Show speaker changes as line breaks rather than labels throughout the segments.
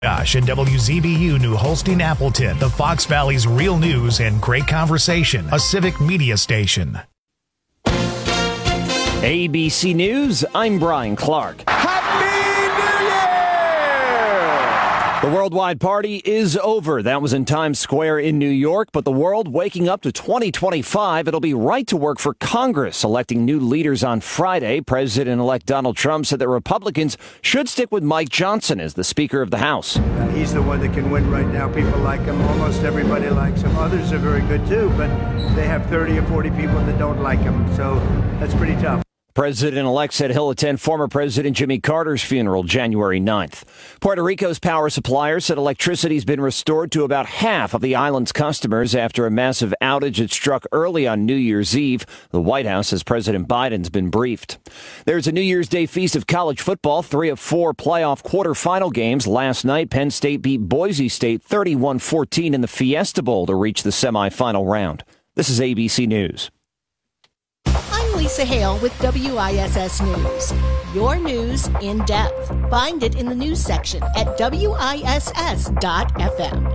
Josh and WZBU New Holstein Appleton, the Fox Valley's real news and great conversation, a civic media station.
ABC News, I'm Brian Clark. The worldwide party is over. That was in Times Square in New York, but the world waking up to 2025. It'll be right to work for Congress, electing new leaders on Friday. President-elect Donald Trump said that Republicans should stick with Mike Johnson as the Speaker of the House.
He's the one that can win right now. People like him. Almost everybody likes him. Others are very good, too, but they have 30 or 40 people that don't like him, so that's pretty tough.
President-elect said he'll attend former President Jimmy Carter's funeral January 9th. Puerto Rico's power supplier said electricity's been restored to about half of the island's customers after a massive outage that struck early on New Year's Eve. The White House says President Biden's been briefed. There's a New Year's Day feast of college football. 3 of 4 playoff quarterfinal games. Last night, Penn State beat Boise State 31-14 in the Fiesta Bowl to reach the semifinal round. This is ABC News.
I'm Lisa Hale with WISS News. Your news in depth. Find it in the news section at WISS.FM.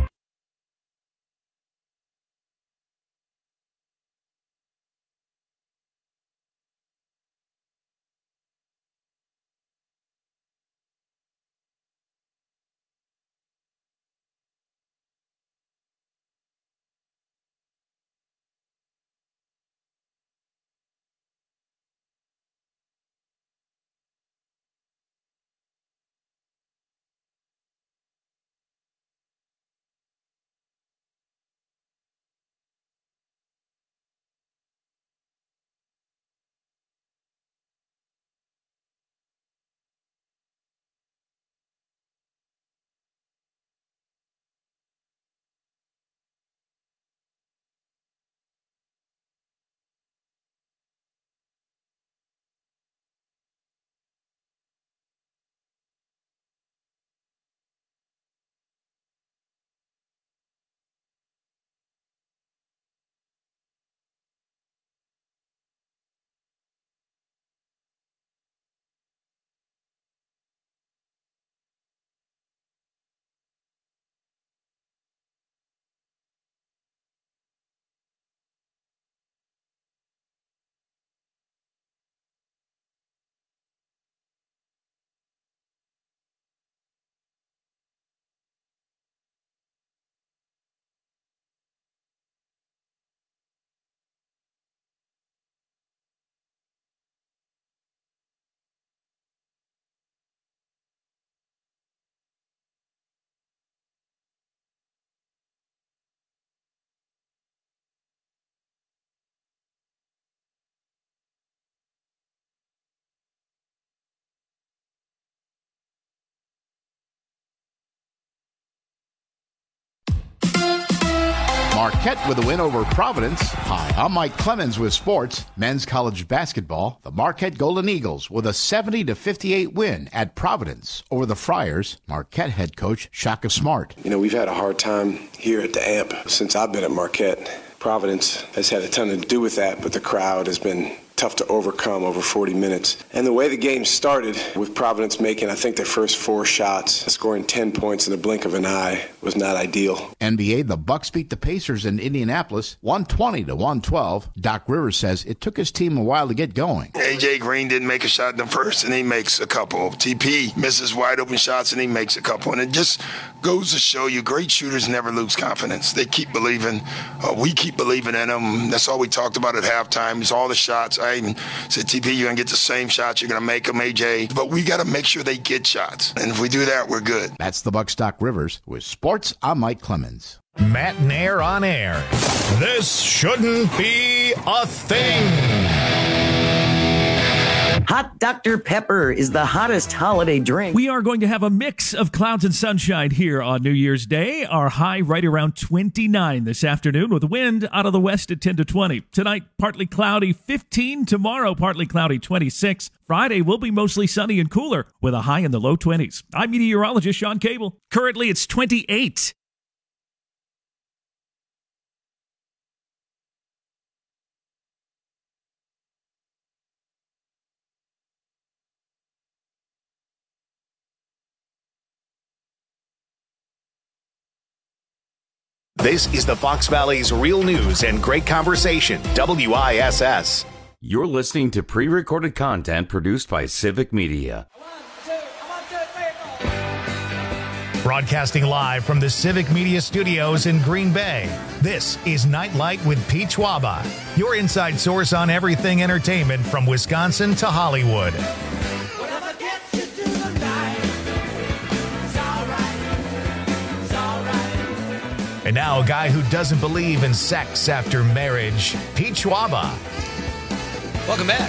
Marquette with a win over Providence. Hi, I'm Mike Clemens with sports. Men's college basketball. The Marquette Golden Eagles with a 70-58 win at Providence over the Friars. Marquette head coach Shaka Smart.
You know, we've had a hard time here at the AMP since I've been at Marquette. Providence has had a ton to do with that, but the crowd has been tough to overcome over 40 minutes. And the way the game started, with Providence making, I think, their first 4 shots, scoring 10 points in the blink of an eye, was not ideal.
NBA, the Bucks beat the Pacers in Indianapolis, 120-112. Doc Rivers says it took his team a while to get going.
A.J. Green didn't make a shot in the first, and he makes a couple. TP misses wide open shots, and he makes a couple. And it just goes to show you great shooters never lose confidence. They keep believing. We keep believing in them. That's all we talked about at halftime is all the shots. I even said, TP, you're going to get the same shots. You're going to make them, AJ. But we got to make sure they get shots. And if we do that, we're good.
That's the Bucks' Doc Rivers. With sports, I'm Mike Clemens.
Matt and Air on air. This shouldn't be a thing.
Hot Dr. Pepper is the hottest holiday drink.
We are going to have a mix of clouds and sunshine here on New Year's Day. Our high right around 29 this afternoon with wind out of the west at 10 to 20. Tonight, partly cloudy 15. Tomorrow, partly cloudy 26. Friday will be mostly sunny and cooler with a high in the low 20s. I'm meteorologist Sean Cable. Currently, it's 28.
This is the Fox Valley's real news and great conversation, WISS.
You're listening to pre-recorded content produced by Civic Media.
Broadcasting live from the Civic Media Studios in Green Bay, this is Nightlight with Pete Schwaba, your inside source on everything entertainment from Wisconsin to Hollywood. And now a guy who doesn't believe in sex after marriage, Pete Schwaba.
Welcome back.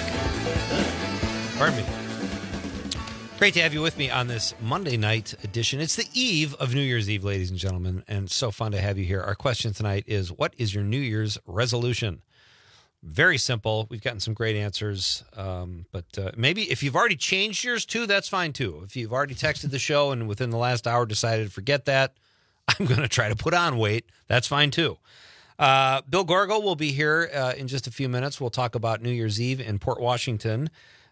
Pardon me. Great to have you with me on this Monday night edition. It's the eve of New Year's Eve, ladies and gentlemen, and so fun to have you here. Our question tonight is, what is your New Year's resolution? Very simple. We've gotten some great answers, but maybe if you've already changed yours too, that's fine too. If you've already texted the show and within the last hour decided to forget that, I'm going to try to put on weight. That's fine too. Bill Gorgel will be here in just a few minutes. We'll talk about New Year's Eve in Port Washington,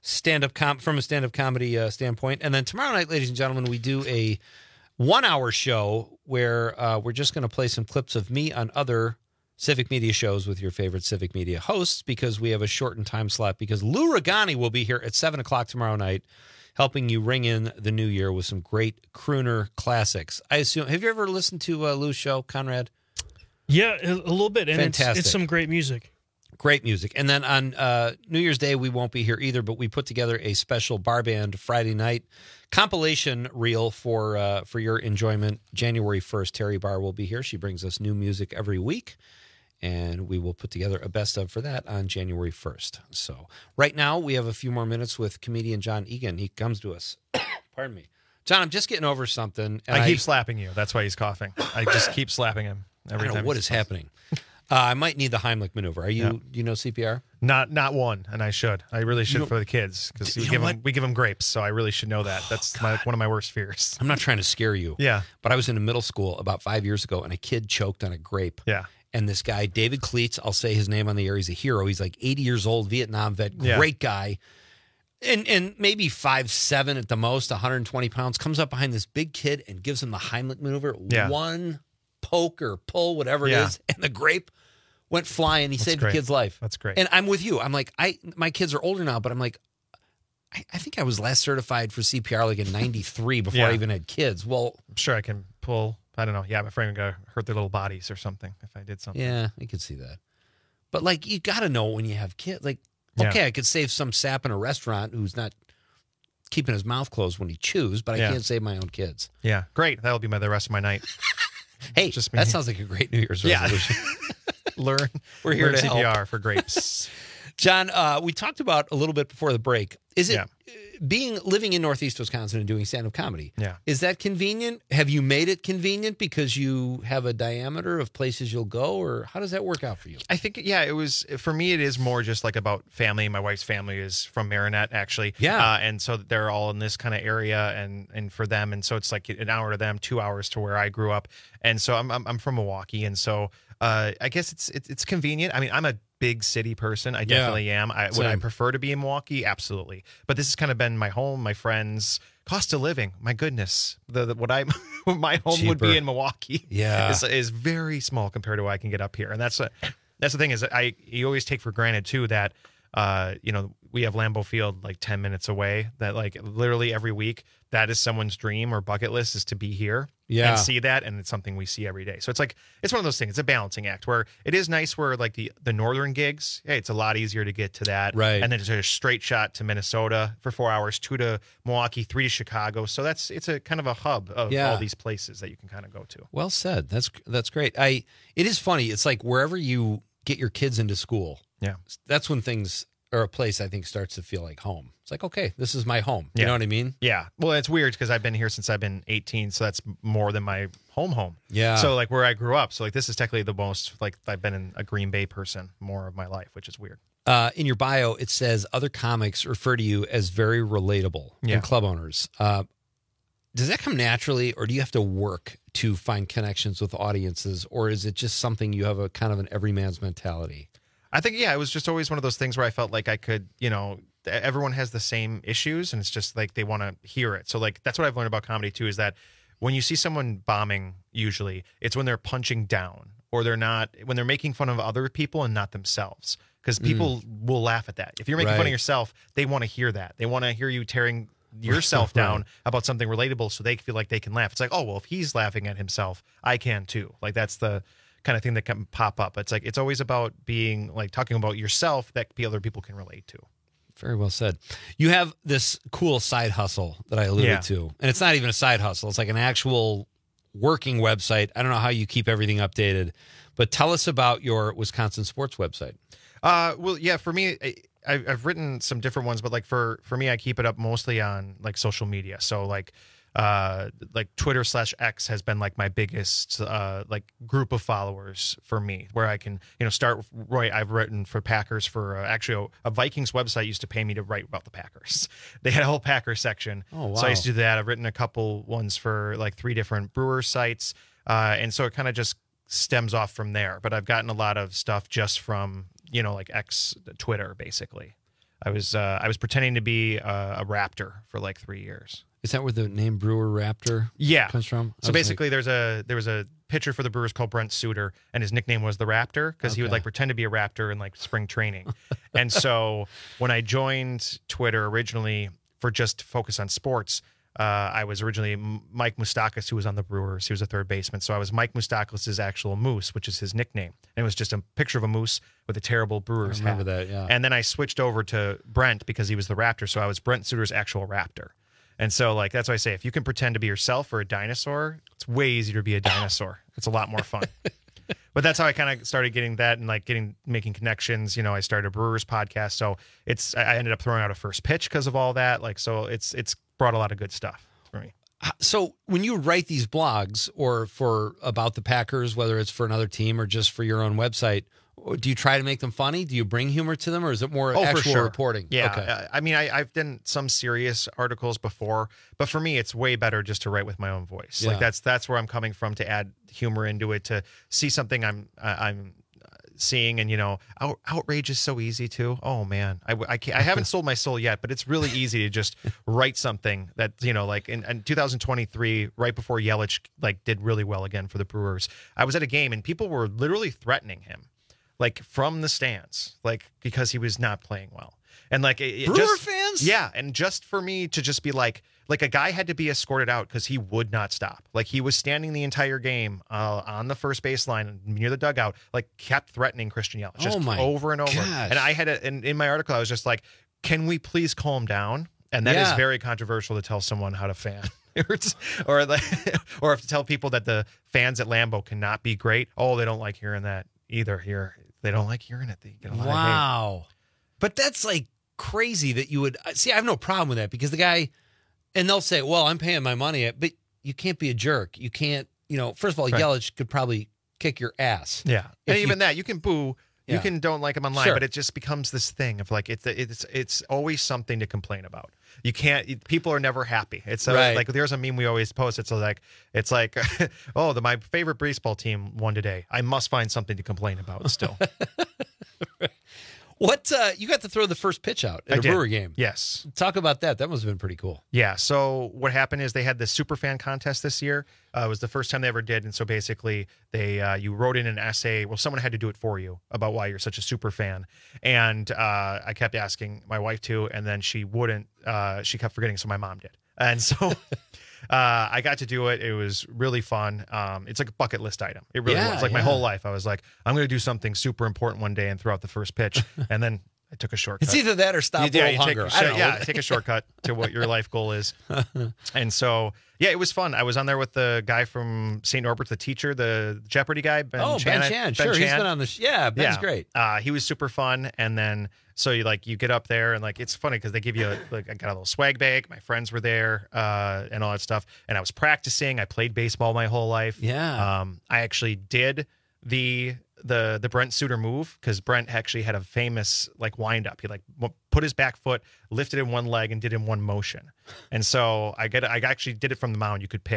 from a stand-up comedy standpoint. And then tomorrow night, ladies and gentlemen, we do a 1-hour show where we're just going to play some clips of me on other Civic Media shows with your favorite Civic Media hosts, because we have a shortened time slot, because Lou Regani will be here at 7 o'clock tomorrow night, helping you ring in the new year with some great crooner classics. I assume, have you ever listened to Lou's show, Conrad?
Yeah, a little bit. And
fantastic.
It's some great music. Great music.
And then on New Year's Day, we won't be here either, but we put together a special bar band Friday night compilation reel for your enjoyment. January 1st, Terry Barr will be here. She brings us new music every week, and we will put together a best of for that on January 1st. So right now, we have a few more minutes with comedian John Egan. He comes to us. Pardon me. John, I'm just getting over something.
I keep slapping you. That's why he's coughing. I just keep slapping him every time.
I don't know what is happening. I might need the Heimlich maneuver. Do you know CPR?
Not one, and I should. I really should for the kids, because we give them grapes, so I really should know that. That's one of my worst fears.
I'm not trying to scare you.
Yeah.
But I was in a middle school about 5 years ago, and a kid choked on a grape.
Yeah.
And this guy, David Cleats, I'll say his name on the air. He's a hero. He's like 80 years old, Vietnam vet, great guy. And maybe 5'7" at the most, 120 pounds, comes up behind this big kid and gives him the Heimlich maneuver. Yeah. One poke or pull, whatever it is, and the grape went flying. He saved the kid's life.
That's great.
And I'm with you. I'm like, my kids are older now, but I'm like, I think I was last certified for CPR like in 93 before I even had kids. Well,
I'm sure I can pull. I don't know. Yeah, my friend would go hurt their little bodies or something if I did something.
Yeah, I could see that. But like, you got to know when you have kids. Like, okay, I could save some sap in a restaurant who's not keeping his mouth closed when he chews, but I can't save my own kids.
Yeah, great. That'll be the rest of my night.
Hey, that sounds like a great New Year's resolution.
We're here to CPR help. For grapes.
John, we talked about a little bit before the break. Is it living in Northeast Wisconsin and doing stand-up comedy?
Yeah.
Is that convenient? Have you made it convenient because you have a diameter of places you'll go, or how does that work out for you?
I think, it was, for me, it is more just like about family. My wife's family is from Marinette, actually.
Yeah.
And so they're all in this kind of area, and for them, and so it's like an hour to them, 2 hours to where I grew up. And so I'm from Milwaukee, and so I guess it's convenient. I mean, I'm a big city person. I definitely am. Would I prefer to be in Milwaukee? Absolutely. But this has kind of been my home, my friends, cost of living. My goodness, my home
Cheaper.
would be in Milwaukee.
Yeah,
is very small compared to what I can get up here. And that's the thing is you always take for granted too that we have Lambeau Field like 10 minutes away. That like literally every week that is someone's dream or bucket list is to be here and see that, and it's something we see every day. So it's like it's one of those things. It's a balancing act where it is nice where like the northern gigs, it's a lot easier to get to that,
right? And
then it's a straight shot to Minnesota for 4 hours, 2 to Milwaukee, 3 to Chicago. So it's a kind of a hub of all these places that you can kind of go to.
Well said. That's great. It is funny. It's like wherever you get your kids into school, that's when things or a place I think starts to feel like home. It's like, okay, this is my home. You know what I mean?
Yeah. Well, it's weird because I've been here since I've been 18, so that's more than my home.
Yeah.
So like where I grew up. So like this is technically the most like I've been a Green Bay person more of my life, which is weird.
In your bio, it says other comics refer to you as very relatable and club owners. Does that come naturally, or do you have to work to find connections with audiences, or is it just something you have a kind of an everyman's mentality?
I think, it was just always one of those things where I felt like I could, everyone has the same issues, and it's just like they want to hear it. So like that's what I've learned about comedy too, is that when you see someone bombing, usually it's when they're punching down or when they're making fun of other people and not themselves. Because people will laugh at that. If you're making fun of yourself, they want to hear that. They want to hear you tearing yourself down about something relatable so they feel like they can laugh. It's like, oh, well, if he's laughing at himself, I can too. Like, that's the kind of thing that can pop up. It's like, it's always about being like talking about yourself that other people can relate to.
Very well said. You have this cool side hustle that I alluded to, and it's not even a side hustle. It's like an actual working website. I don't know how you keep everything updated, but tell us about your Wisconsin sports website.
Well, yeah, for me, I've written some different ones, but like for me, I keep it up mostly on like social media. So like Twitter/X has been like my biggest like group of followers for me, where I can, start right. I've written for Packers for actually a Vikings website used to pay me to write about the Packers. They had a whole Packers section.
Oh, wow.
So I used to do that. I've written a couple ones for like 3 different Brewers sites. And so it kind of just stems off from there. But I've gotten a lot of stuff just from, like X Twitter, basically. I was pretending to be a Raptor for like 3 years.
Is that where the name Brewer Raptor comes from?
So basically, there was a pitcher for the Brewers called Brent Suter, and his nickname was the Raptor because he would like pretend to be a Raptor in like spring training. And so when I joined Twitter originally for just to focus on sports, I was originally Mike Moustakas, who was on the Brewers. He was a third baseman. So I was Mike Moustakas' actual Moose, which is his nickname. And it was just a picture of a moose with a terrible Brewers hat.
I remember that, yeah.
And then I switched over to Brent because he was the Raptor. So I was Brent Suter's actual Raptor. And so, like, that's why I say, if you can pretend to be yourself or a dinosaur, it's way easier to be a dinosaur. It's a lot more fun. But that's how I kind of started getting that and like making connections. I started a Brewers podcast. So I ended up throwing out a first pitch because of all that. Like, so it's brought a lot of good stuff for me.
So when you write these blogs or about the Packers, whether it's for another team or just for your own website, do you try to make them funny? Do you bring humor to them, or is it more actual reporting?
Yeah.
Okay.
I mean, I've done some serious articles before, but for me, it's way better just to write with my own voice.
Yeah.
Like that's where I'm coming from, to add humor into it, to see something I'm seeing, and outrage is so easy too. Oh man, I haven't sold my soul yet, but it's really easy to just write something that like in 2023, right before Yelich like did really well again for the Brewers. I was at a game and people were literally threatening him, like from the stands, like because he was not playing well. And like
Brewer fans?
Yeah. And just for me to just be like a guy had to be escorted out because he would not stop. Like he was standing the entire game on the first baseline near the dugout, like kept threatening Christian Yelich just over and over.
Gosh.
And I had in my article, I was just like, can we please calm down? And that is very controversial to tell someone how to fan. or if to tell people that the fans at Lambeau cannot be great. Oh, they don't like hearing that either here. They don't like hearing it. They get a lot of hate.
But that's like crazy that you would see. I have no problem with that because the guy, and they'll say, well, I'm paying my money, but you can't be a jerk. You can't, first of all, Yelich could probably kick your ass.
Yeah. And even that, you can boo, you can don't like him online, but it just becomes this thing of like, it's always something to complain about. You can't, people are never happy. It's like, there's a meme we always post. It's like, oh, my favorite baseball team won today. I must find something to complain about still.
What you got to throw the first pitch out at a Brewer game?
Yes.
Talk about that. That must have been pretty cool.
Yeah. So what happened is they had the Superfan contest this year. It was the first time they ever did, and so basically you wrote in an essay. Well, someone had to do it for you about why you're such a super fan, and I kept asking my wife to, and then she wouldn't. She kept forgetting, so my mom did, and so. I got to do it. It was really fun. It's like a bucket list item. It really was. Like my whole life, I was like, I'm going to do something super important one day and throw out the first pitch. And then I took a shortcut.
It's either that or stop world hunger.
Take a shortcut to what your life goal is. And so, it was fun. I was on there with the guy from St. Norbert's, the teacher, the Jeopardy guy, Ben Chan.
Ben Chan. Sure, he's been on the Ben's great.
He was super fun. And then, so you get up there and it's funny because they give you I got a little swag bag. My friends were there and all that stuff. And I was practicing. I played baseball my whole life.
Yeah.
I actually did the Brent Suter move because Brent actually had a famous wind up. He put his back foot, lifted in one leg, and did in one motion. And so I actually did it from the mound. You could pick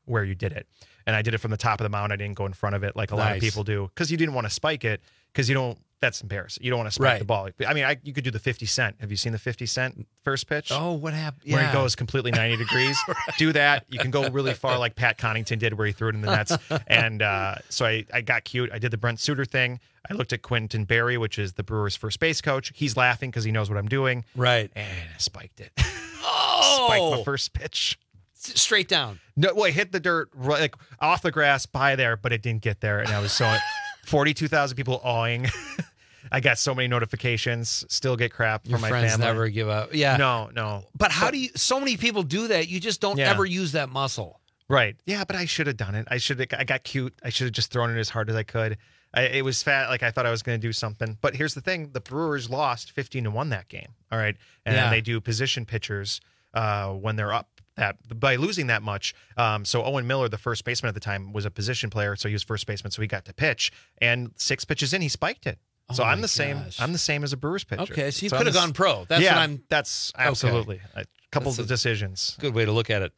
where you did it. And I did it from the top of the mound. I didn't go in front of it like a lot of people do, because you didn't want to spike it, because you don't. That's embarrassing. You don't want to spike the ball. I mean, you could do the 50 Cent. Have you seen the 50 Cent first pitch?
Oh, what happened?
Where he goes completely 90 degrees. Do that. You can go really far, like Pat Connaughton did, where he threw it in the nets. And so I got cute. I did the Brent Suter thing. I looked at Quentin Berry, which is the Brewers' first base coach. He's laughing because he knows what I'm doing.
Right.
And I spiked it.
Oh!
Spiked the first pitch.
Straight down.
No, well, I hit the dirt like off the grass by there, but it didn't get there. And I was so 42,000 people awing. I got so many notifications. Still get crap from my
friends
family.
Never give up. Yeah.
No.
But how do you? So many people do that. You just don't ever use that muscle.
Right. Yeah, but I should have done it. I got cute. I should have just thrown it as hard as I could. It was fat. Like I thought I was going to do something. But here's the thing: the Brewers lost 15-1 that game. All right, and they do position pitchers when they're up. By losing that much. So Owen Miller, the first baseman at the time, was a position player, so he was first baseman, so he got to pitch. And 6 pitches in, he spiked it. So I'm the same. I'm the same as a Brewers pitcher.
Okay, so you could have gone pro. That's what I'm.
That's absolutely a couple of decisions.
Good way to look at it.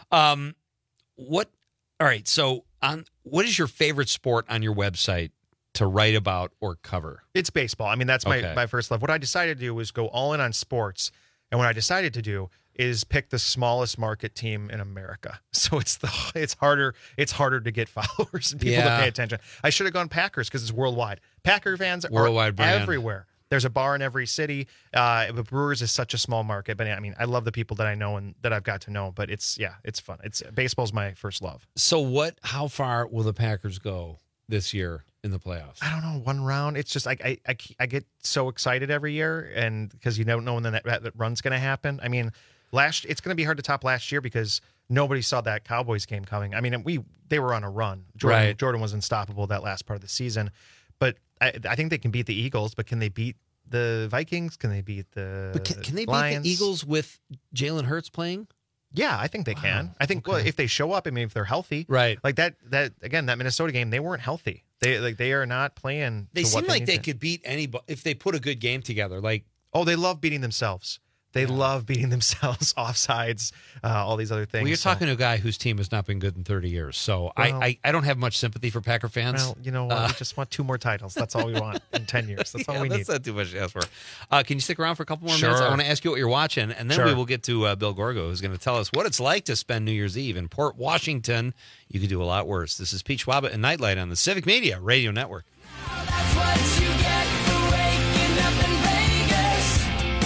What? All right. So what is your favorite sport on your website to write about or cover?
It's baseball. I mean, that's my first love. What I decided to do was go all in on sports, and what I decided to do is pick the smallest market team in America. So it's harder to get followers and people to pay attention. I should have gone Packers because it's worldwide. Packer fans are everywhere. There's a bar in every city. But Brewers is such a small market. But I mean, I love the people that I know and that I've got to know. But it's fun. Baseball's my first love.
So how far will the Packers go this year in the playoffs?
I don't know, one round. It's just I get so excited every year, and because you don't know when that run's going to happen. I mean, it's going to be hard to top last year because nobody saw that Cowboys game coming. I mean, they were on a run. Jordan was unstoppable that last part of the season. But I think they can beat the Eagles, but can they beat the Vikings? Can they beat the
can they
Lions?
beat the Eagles with Jalen Hurts playing?
Yeah, I think they can. I think well, if they show up, I mean, if they're healthy,
right?
Like that again, that Minnesota game, they weren't healthy. They are not playing.
They seem like they could beat anybody if they put a good game together. Like,
they love beating themselves. They love beating themselves, offsides, all these other things.
Well, you're talking to a guy whose team has not been good in 30 years. So I don't have much sympathy for Packer fans.
Well, you know what? We just want 2 more titles. That's all we want in 10 years. That's all we need.
That's not too much to ask for. Can you stick around for a couple more minutes? I want to ask you what you're watching, and then we will get to Bill Gorgo, who's going to tell us what it's like to spend New Year's Eve in Port Washington. You could do a lot worse. This is Pete Schwaba and Nightlight on the Civic Media Radio Network.
That's what you get for waking up in Vegas.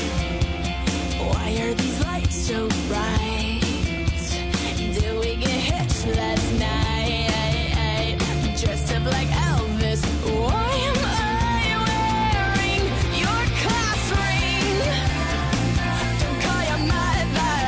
Why are these lights so bright? Did we get hitched last night? Dressed up like Elvis. Why am I wearing your class ring? Don't call your mother,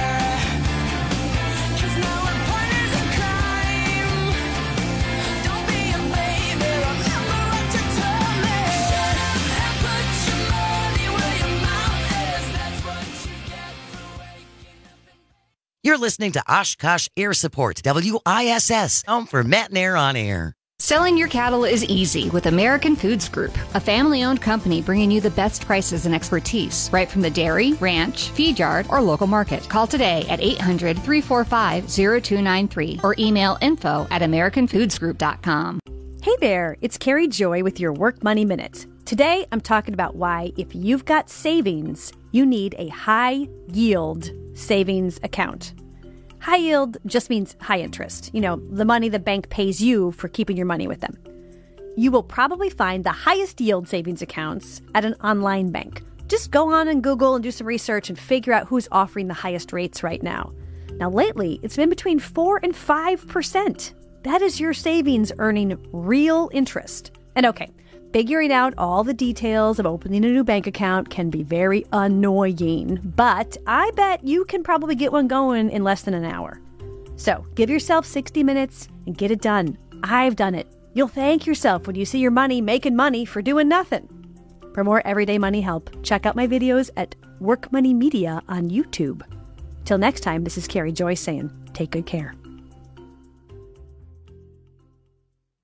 'cause now we're partners in crime. Don't be a baby, remember what you told me. And put your money where your mouth is. That's what you get for waking up.
You're listening to Oshkosh Air Support, WISS, home for Matt and Air on Air.
Selling your cattle is easy with American Foods Group, a family-owned company bringing you the best prices and expertise, right from the dairy, ranch, feed yard, or local market. Call today at 800-345-0293 or email info@americanfoodsgroup.com.
Hey there, it's Carrie Joy with your Work Money Minute. Today, I'm talking about why, if you've got savings, you need a high-yield savings account. High yield just means high interest. You know, the money the bank pays you for keeping your money with them. You will probably find the highest yield savings accounts at an online bank. Just go on and Google and do some research and figure out who's offering the highest rates right now. Now, lately, it's been between 4 and 5%. That is your savings earning real interest. And okay, figuring out all the details of opening a new bank account can be very annoying, but I bet you can probably get one going in less than an hour. So give yourself 60 minutes and get it done. I've done it. You'll thank yourself when you see your money making money for doing nothing. For more everyday money help, check out my videos at Work Money Media on YouTube. Till next time, this is Carrie Joy saying, take good care.
The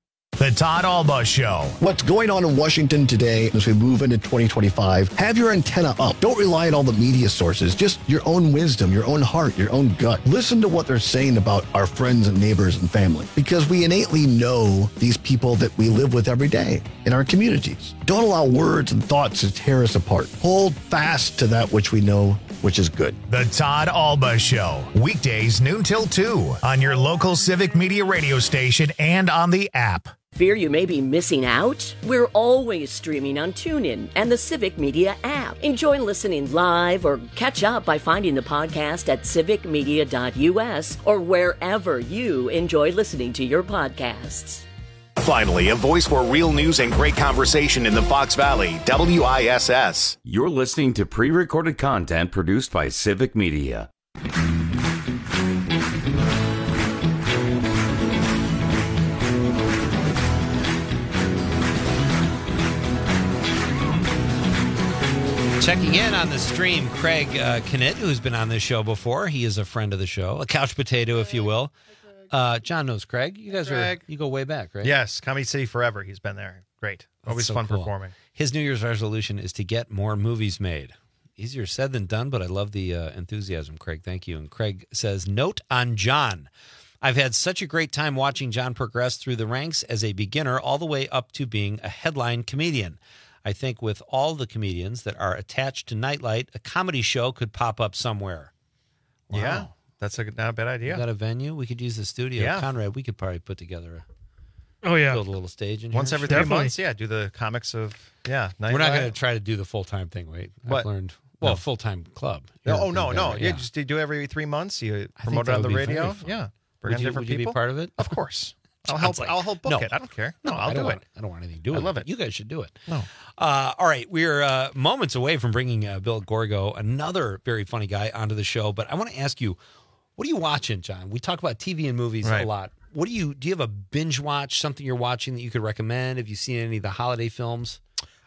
The Todd Alba Show.
What's going on in Washington today as we move into 2025? Have your antenna up. Don't rely on all the media sources. Just your own wisdom, your own heart, your own gut. Listen to what they're saying about our friends and neighbors and family, because we innately know these people that we live with every day in our communities. Don't allow words and thoughts to tear us apart. Hold fast to that which we know, which is good.
The Todd Alba Show. Weekdays noon till 2 on your local Civic Media radio station and on the app.
Fear you may be missing out? We're always streaming on TuneIn and the Civic Media app. Enjoy listening live or catch up by finding the podcast at civicmedia.us or wherever you enjoy listening to your podcasts.
Finally, a voice for real news and great conversation in the Fox Valley, WISS.
You're listening to pre-recorded content produced by Civic Media.
Checking in on the stream, Craig Knitt, who's been on this show before. He is a friend of the show, a couch potato, if you will. John knows Craig. You guys you go way back, right?
Yes, Comedy City forever. He's been there. Great. Always
so
fun
cool.
performing.
His New Year's resolution is to get more movies made. Easier said than done, but I love the enthusiasm, Craig. Thank you. And Craig says, note on John. I've had such a great time watching John progress through the ranks as a beginner all the way up to being a headline comedian. I think with all the comedians that are attached to Nightlight, a comedy show could pop up somewhere. Wow.
Yeah, that's not a bad idea.
We got a venue. We could use the studio.
Yeah.
Conrad, we could probably put together
build
a little stage in
once
here.
every 3 months. Yeah, do the comics of
We're not going to try to do the full-time thing. Wait,
what?
I've learned.
No.
full-time club.
No. You
Yeah.
just do every 3 months. You
I
promote
think
it on
that
the
would be
radio.
very fun.
Yeah,
Would you be part of it?
Of course. I'll help book
no.
it. I don't care.
No,
I'll do it.
I don't want anything to do
I
with it.
love it.
You guys should do it.
No.
All right. We're moments away from bringing Bill Gorgo, another very funny guy, onto the show. But I want to ask you, what are you watching, John? We talk about TV and movies a lot. Do you have a binge watch, something you're watching that you could recommend? Have you seen any of the holiday films?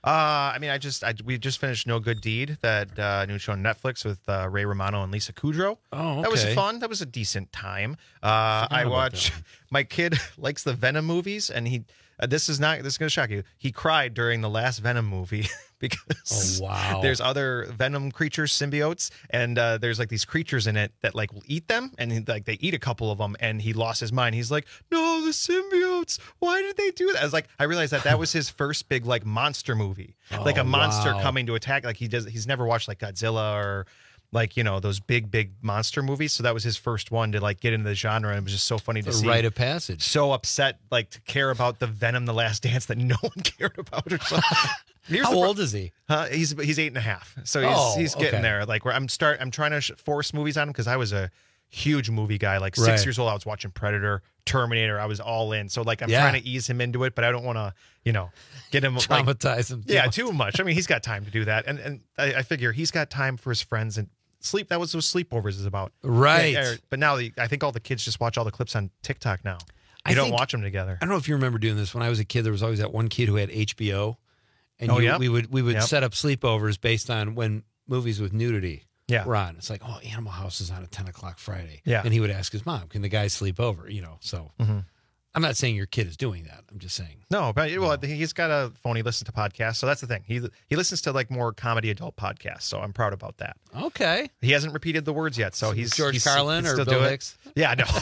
We just finished No Good Deed, that new show on Netflix with Ray Romano and Lisa Kudrow.
Oh, okay.
That was fun. That was a decent time. I watched. My kid likes the Venom movies, and this is going to shock you. He cried during the last Venom movie because there's other Venom creatures, symbiotes, and there's like these creatures in it that like will eat them, and they eat a couple of them, and he lost his mind. He's like, no, the symbiotes. Why did they do that? I realized that was his first big like monster movie, like a monster coming to attack. Like he's never watched like Godzilla or like, those big monster movies. So that was his first one to like get into the genre. And it was just so funny to see.
Rite of passage.
So upset, like to care about the Venom, The Last Dance that no one cared about or something.
How old is he?
He's 8.5. So he's getting there. Like where I'm trying to force movies on him because I was a huge movie guy. Like 6 years old, I was watching Predator, Terminator. I was all in. So like I'm trying to ease him into it, but I don't want to, get him
traumatize him.
Yeah, too much. I mean, he's got time to do that, and I figure he's got time for his friends and sleep. That was what sleepovers is about,
right?
But now I think all the kids just watch all the clips on TikTok now. You don't watch them together.
I don't know if you remember doing this when I was a kid. There was always that one kid who had HBO, and we would set up sleepovers based on when movies with nudity.
Yeah.
Ron. It's like, Animal House is on at 10 o'clock Friday.
Yeah.
And he would ask his mom, can the guys sleep over? So I'm not saying your kid is doing that. I'm just saying.
No, but he's got a phone. He listens to podcasts. So that's the thing. He listens to like more comedy adult podcasts. So I'm proud about that.
Okay.
He hasn't repeated the words yet. So he's
Carlin or Bill Hicks?
Yeah, no.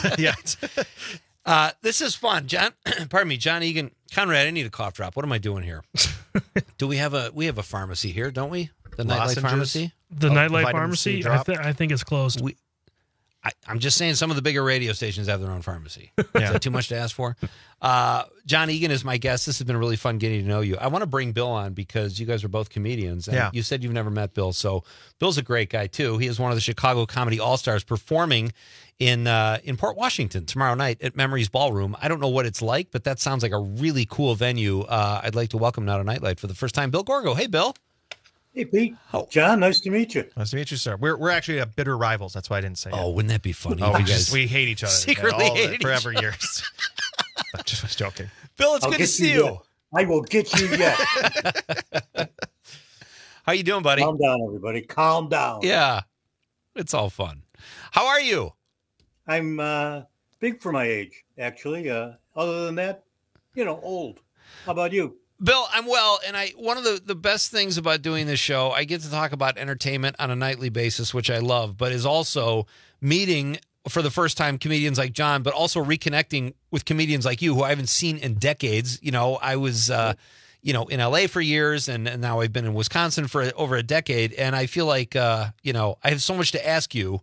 Yeah.
This is fun. John, pardon me, John Egan. Conrad, I need a cough drop. What am I doing here? Do we have a pharmacy here, don't we? The Nightlight Pharmacy?
The Nightlight Pharmacy? I think it's closed.
I'm just saying some of the bigger radio stations have their own pharmacy. Is that too much to ask for? John Egan is my guest. This has been really fun getting to know you. I want to bring Bill on because you guys are both comedians. And you said you've never met Bill. So Bill's a great guy, too. He is one of the Chicago Comedy All-Stars performing in Port Washington tomorrow night at Memories Ballroom. I don't know what it's like, but that sounds like a really cool venue. I'd like to welcome now to Nightlight for the first time, Bill Gorgo. Hey, Bill.
Hey, Pete. John, nice to meet you.
Nice to meet you, sir. We're actually bitter rivals. That's why I didn't say it.
Oh, wouldn't that be funny?
We hate each other.
Secretly hated
forever years. I just was joking.
Bill, it's good to see you.
I will get you yet.
How you doing, buddy?
Calm down, everybody. Calm down.
Yeah. It's all fun. How are you?
I'm big for my age, actually. Other than that, old. How about you?
Bill, I'm well, and one of the best things about doing this show, I get to talk about entertainment on a nightly basis, which I love, but is also meeting for the first time comedians like John, but also reconnecting with comedians like you, who I haven't seen in decades. I was, in LA for years, and now I've been in Wisconsin for over a decade, and I feel like, I have so much to ask you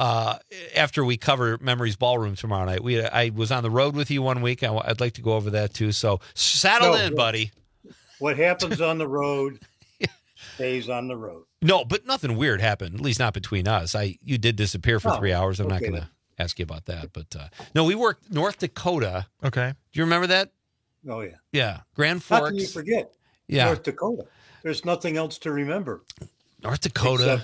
after we cover Memories Ballroom tomorrow night. I was on the road with you one week. I'd like to go over that too. So saddle in, buddy.
What happens on the road stays on the road.
No, but nothing weird happened, at least not between us. You did disappear for 3 hours. I'm not going to ask you about that. But no, we worked North Dakota.
Okay.
Do you remember that?
Oh, yeah.
Yeah. Grand Forks.
How can you forget?
Yeah.
North Dakota. There's nothing else to remember.
North Dakota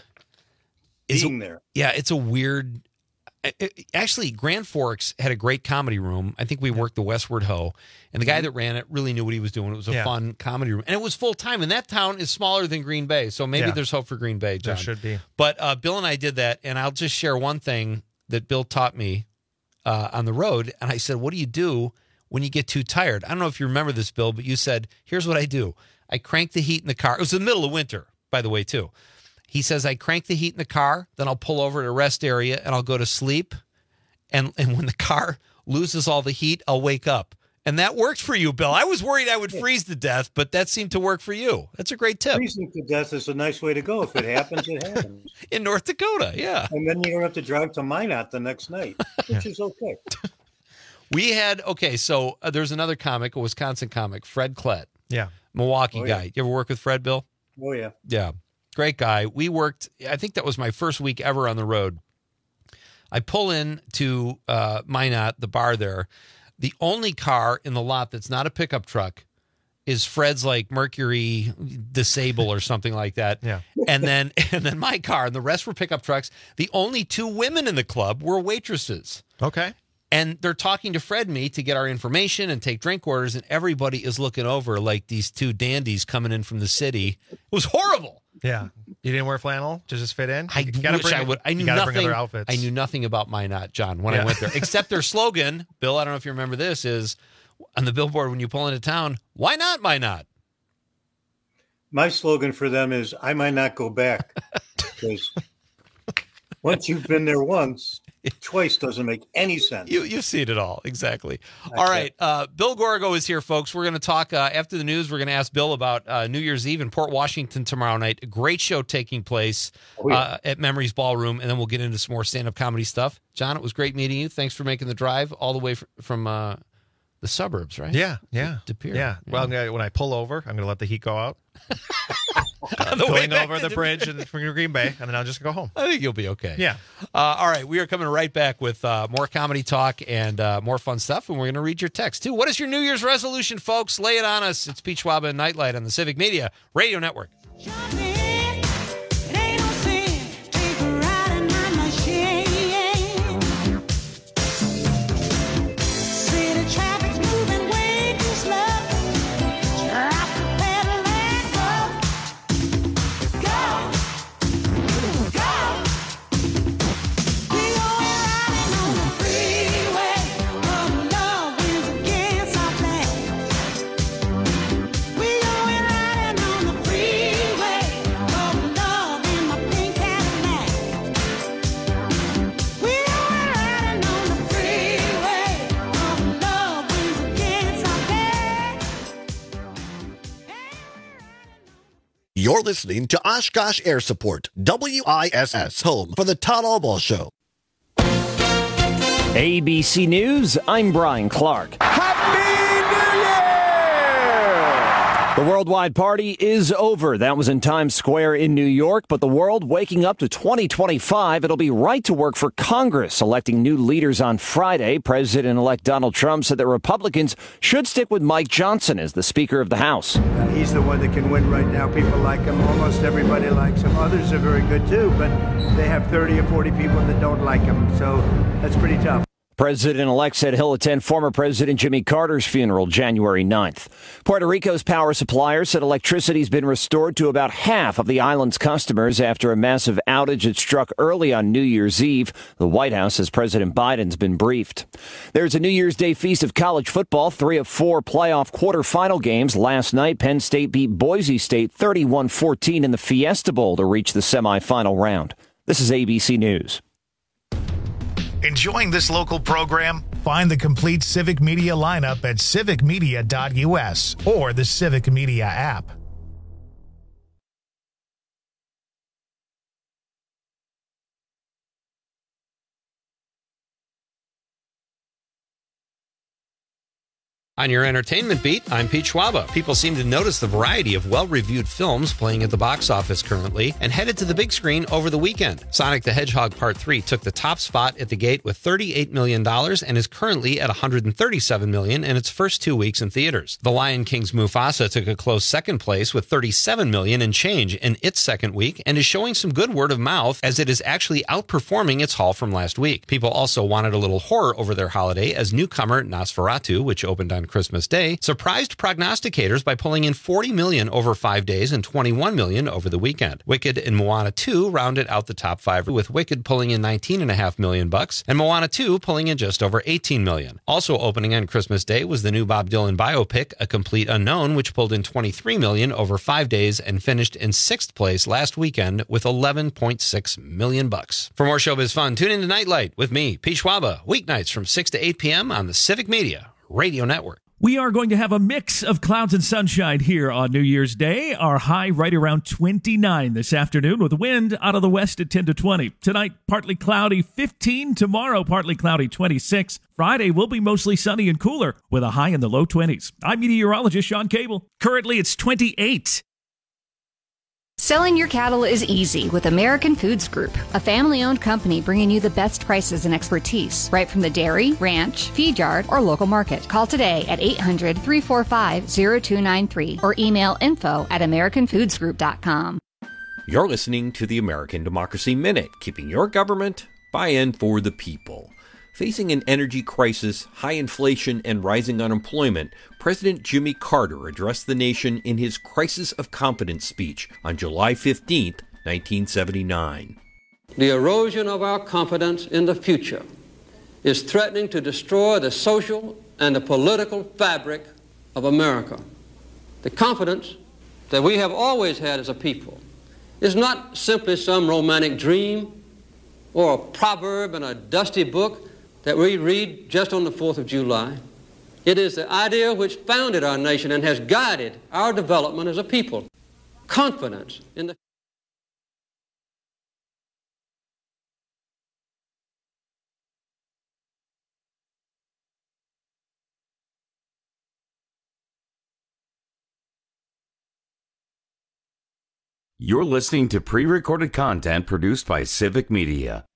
is there.
Yeah, it's a weird. Actually, Grand Forks had a great comedy room. I think we worked the Westward Ho, and the guy that ran it really knew what he was doing. It was a fun comedy room, and it was full time. And that town is smaller than Green Bay, so maybe there's hope for Green Bay, John.
There should be.
But Bill and I did that, and I'll just share one thing that Bill taught me on the road. And I said, "What do you do when you get too tired?" I don't know if you remember this, Bill, but you said, "Here's what I do: I crank the heat in the car." It was the middle of winter, by the way, too. He says, "I crank the heat in the car, then I'll pull over at a rest area and I'll go to sleep. And when the car loses all the heat, I'll wake up." And that worked for you, Bill. I was worried I would freeze to death, but that seemed to work for you. That's a great tip.
Freezing to death is a nice way to go. If it happens, it happens.
In North Dakota, yeah.
And then you don't have to drive to Minot the next night, which is okay.
We had, so there's another comic, a Wisconsin comic, Fred Klett.
Yeah.
Milwaukee guy. You ever work with Fred, Bill?
Oh, yeah.
Yeah. Great guy. We worked, I think that was my first week ever on the road. I pull in to Minot, the bar there. The only car in the lot that's not a pickup truck is Fred's like Mercury Disable or something like that.
Yeah.
And then my car, and the rest were pickup trucks. The only two women in the club were waitresses.
Okay.
And they're talking to Fred and me to get our information and take drink orders, and everybody is looking over like these two dandies coming in from the city. It was horrible.
Yeah. You didn't wear flannel to just fit in?
I wish I would. I knew nothing.
Bring other outfits.
I knew nothing about Minot, John, when I went there, except their slogan, Bill, I don't know if you remember this, is on the billboard when you pull into town, "Why not Minot?"
My slogan for them is, "I might not go back." Because once you've been there once, twice doesn't make any sense.
You've seen it all. Exactly. All right. Bill Gorgo is here, folks. We're going to talk after the news. We're going to ask Bill about New Year's Eve in Port Washington tomorrow night. A great show taking place at Memories Ballroom, and then we'll get into some more stand-up comedy stuff. John, it was great meeting you. Thanks for making the drive all the way from the suburbs, right?
Yeah.
De Pere.
Yeah. Well, when I pull over, I'm going to let the heat go out.
Going
over the bridge from Green Bay, and then I'll just go home.
I think you'll be okay.
Yeah.
All right. We are coming right back with more comedy talk and more fun stuff, and we're going to read your text, too. What is your New Year's resolution, folks? Lay it on us. It's Pete Schwab and Nightlight on the Civic Media Radio Network.
You're listening to Oshkosh Air Support, WISS, home for the Todd Albaugh Show.
ABC News, I'm Brian Clark. The worldwide party is over. That was in Times Square in New York, but the world waking up to 2025. It'll be right to work for Congress, electing new leaders on Friday. President-elect Donald Trump said that Republicans should stick with Mike Johnson as the Speaker of the House.
He's the one that can win right now. People like him. Almost everybody likes him. Others are very good too, but they have 30 or 40 people that don't like him, so that's pretty tough.
President-elect said he'll attend former President Jimmy Carter's funeral January 9th. Puerto Rico's power supplier said electricity's been restored to about half of the island's customers after a massive outage that struck early on New Year's Eve. The White House says President Biden's been briefed. There's a New Year's Day feast of college football. 3 of 4 playoff quarterfinal games. Last night, Penn State beat Boise State 31-14 in the Fiesta Bowl to reach the semifinal round. This is ABC News.
Enjoying this local program? Find the complete Civic Media lineup at civicmedia.us or the Civic Media app.
On your entertainment beat, I'm Pete Schwaba. People seem to notice the variety of well-reviewed films playing at the box office currently and headed to the big screen over the weekend. Sonic the Hedgehog Part 3 took the top spot at the gate with $38 million and is currently at $137 million in its first 2 weeks in theaters. The Lion King's Mufasa took a close second place with $37 million and change in its second week and is showing some good word of mouth as it is actually outperforming its haul from last week. People also wanted a little horror over their holiday as newcomer Nosferatu, which opened on Christmas Day, surprised prognosticators by pulling in $40 million over 5 days and $21 million over the weekend. Wicked and Moana 2 rounded out the top 5, with Wicked pulling in $19.5 million and Moana 2 pulling in just over $18 million. Also opening on Christmas Day was the new Bob Dylan biopic, A Complete Unknown, which pulled in $23 million over 5 days and finished in 6th place last weekend with $11.6 million. For more showbiz fun, tune in to Nightlight with me, Pete Schwaba, weeknights from 6 to 8 p.m. on the Civic Media Radio Network.
We are going to have a mix of clouds and sunshine here on New Year's Day. Our high right around 29 this afternoon with wind out of the west at 10 to 20. Tonight, partly cloudy 15. Tomorrow, partly cloudy 26. Friday will be mostly sunny and cooler with a high in the low 20s. I'm meteorologist Sean Cable. Currently, it's 28.
Selling your cattle is easy with American Foods Group, a family-owned company bringing you the best prices and expertise right from the dairy, ranch, feed yard, or local market. Call today at 800-345-0293 or email info@americanfoodsgroup.com.
You're listening to the American Democracy Minute, keeping your government by and for the people. Facing an energy crisis, high inflation, and rising unemployment, President Jimmy Carter addressed the nation in his Crisis of Confidence speech on July 15, 1979.
The erosion of our confidence in the future is threatening to destroy the social and the political fabric of America. The confidence that we have always had as a people is not simply some romantic dream or a proverb in a dusty book that we read just on the 4th of July. It is the idea which founded our nation and has guided our development as a people. Confidence in the
You're listening to pre-recorded content produced by Civic Media.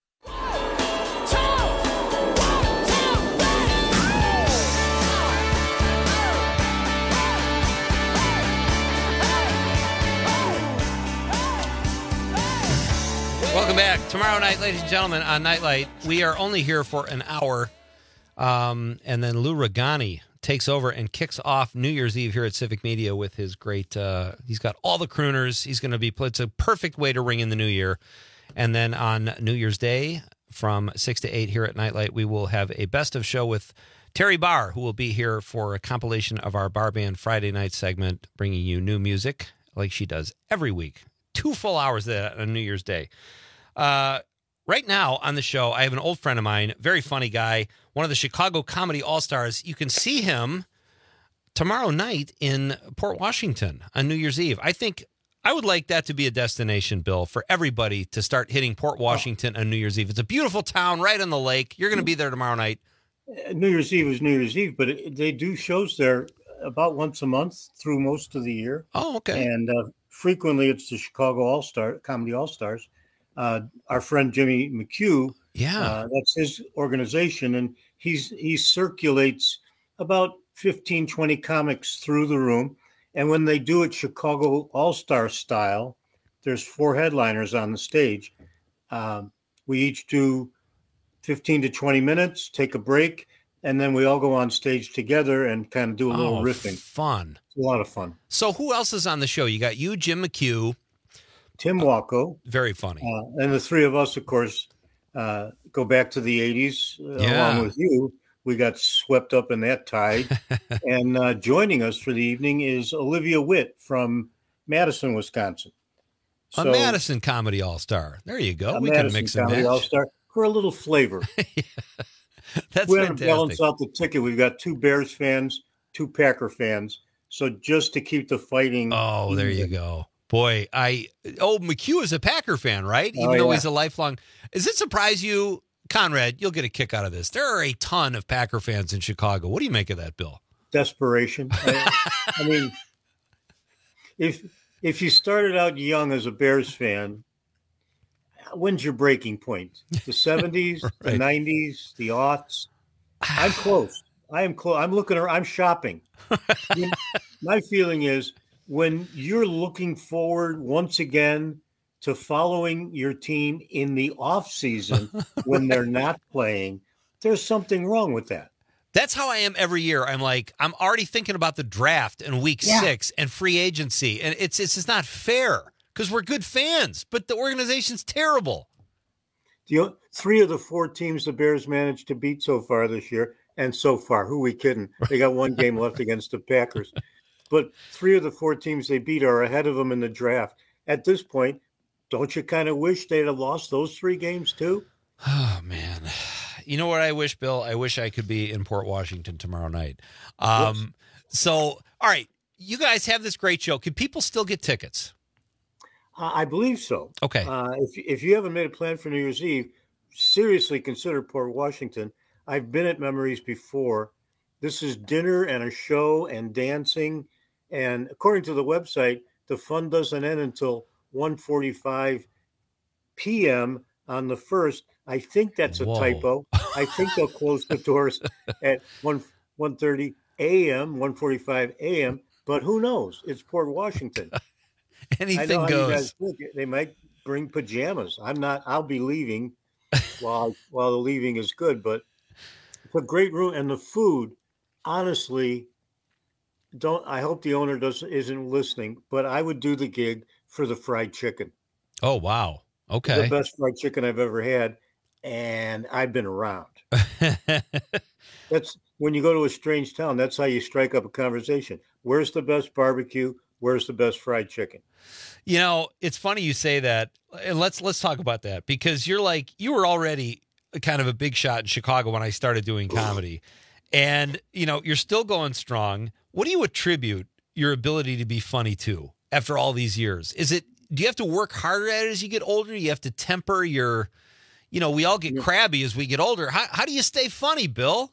Welcome back. Tomorrow night, ladies and gentlemen, on Nightlight, we are only here for an hour, and then Lou Ragani takes over and kicks off New Year's Eve here at Civic Media with his great, he's got all the crooners. He's going to be, it's a perfect way to ring in the new year. And then on New Year's Day from 6 to 8 here at Nightlight, we will have a best of show with Terry Barr, who will be here for a compilation of our Bar Band Friday night segment, bringing you new music like she does every week. 2 full hours of that on New Year's Day. Right now on the show, I have an old friend of mine, very funny guy, one of the Chicago Comedy All-Stars. You can see him tomorrow night in Port Washington on New Year's Eve. I think I would like that to be a destination, Bill, for everybody to start hitting Port Washington on New Year's Eve. It's a beautiful town right on the lake. You're going to be there tomorrow night.
New Year's Eve is New Year's Eve, but they do shows there about once a month through most of the year.
Oh, okay.
And frequently it's the Chicago Comedy All-Stars. Our friend Jimmy McHugh, that's his organization, and he circulates about 15, 20 comics through the room. And when they do it Chicago All-Star style, there's 4 headliners on the stage. We each do 15 to 20 minutes, take a break, and then we all go on stage together and kind of do a little riffing.
Fun.
It's a lot of fun.
So who else is on the show? You got you, Jim McHugh.
Tim Walko.
Very funny.
And the three of us, of course, go back to the 80s. Along with you, we got swept up in that tide. And joining us for the evening is Olivia Witt from Madison, Wisconsin.
A Madison Comedy All-Star. There you go. We can mix and match.
All-Star for a little flavor.
That's
We're
fantastic.
to balance out the ticket. We've got 2 Bears fans, 2 Packer fans. So just to keep the fighting.
Oh, there you go. Boy, McHugh is a Packer fan, right? Even though he's a lifelong. Does it surprise you, Conrad? You'll get a kick out of this. There are a ton of Packer fans in Chicago. What do you make of that, Bill?
Desperation. I mean, if you started out young as a Bears fan, when's your breaking point? The 70s,
Right.
the 90s, the aughts? I'm close. I am close. I'm looking around. I'm shopping. My feeling is when you're looking forward once again to following your team in the off season when they're not playing, there's something wrong with that.
That's how I am every year. I'm already thinking about the draft in week 6 and free agency. And it's just not fair because we're good fans, but the organization's terrible.
3 of the 4 teams the Bears managed to beat so far this year, and so far, who are we kidding? They got 1 game left against the Packers. But 3 of the 4 teams they beat are ahead of them in the draft. At this point, don't you kind of wish they'd have lost those 3 games too?
Oh, man. You know what I wish, Bill? I wish I could be in Port Washington tomorrow night. So, all right, you guys have this great show. Can people still get tickets?
I believe so.
Okay.
If you haven't made a plan for New Year's Eve, seriously consider Port Washington. I've been at Memories before. This is dinner and a show and dancing. And according to the website, the fun doesn't end until 1:45 p.m. on the 1st. I think that's a typo. I think they'll close the doors at 1:30 a.m., 1:45 a.m. But who knows? It's Port Washington.
Anything goes.
They might bring pajamas. I'll be leaving while the leaving is good, but it's a great room. And the food, honestly, I hope the owner isn't listening, but I would do the gig for the fried chicken.
Oh, wow. Okay.
The best fried chicken I've ever had. And I've been around. That's when you go to a strange town, that's how you strike up a conversation. Where's the best barbecue? Where's the best fried chicken?
You know, it's funny you say that. And let's talk about that because you were already kind of a big shot in Chicago when I started doing comedy. And, you're still going strong. What do you attribute your ability to be funny to after all these years? Do you have to work harder at it as you get older? You have to temper your, we all get crabby as we get older. How do you stay funny, Bill?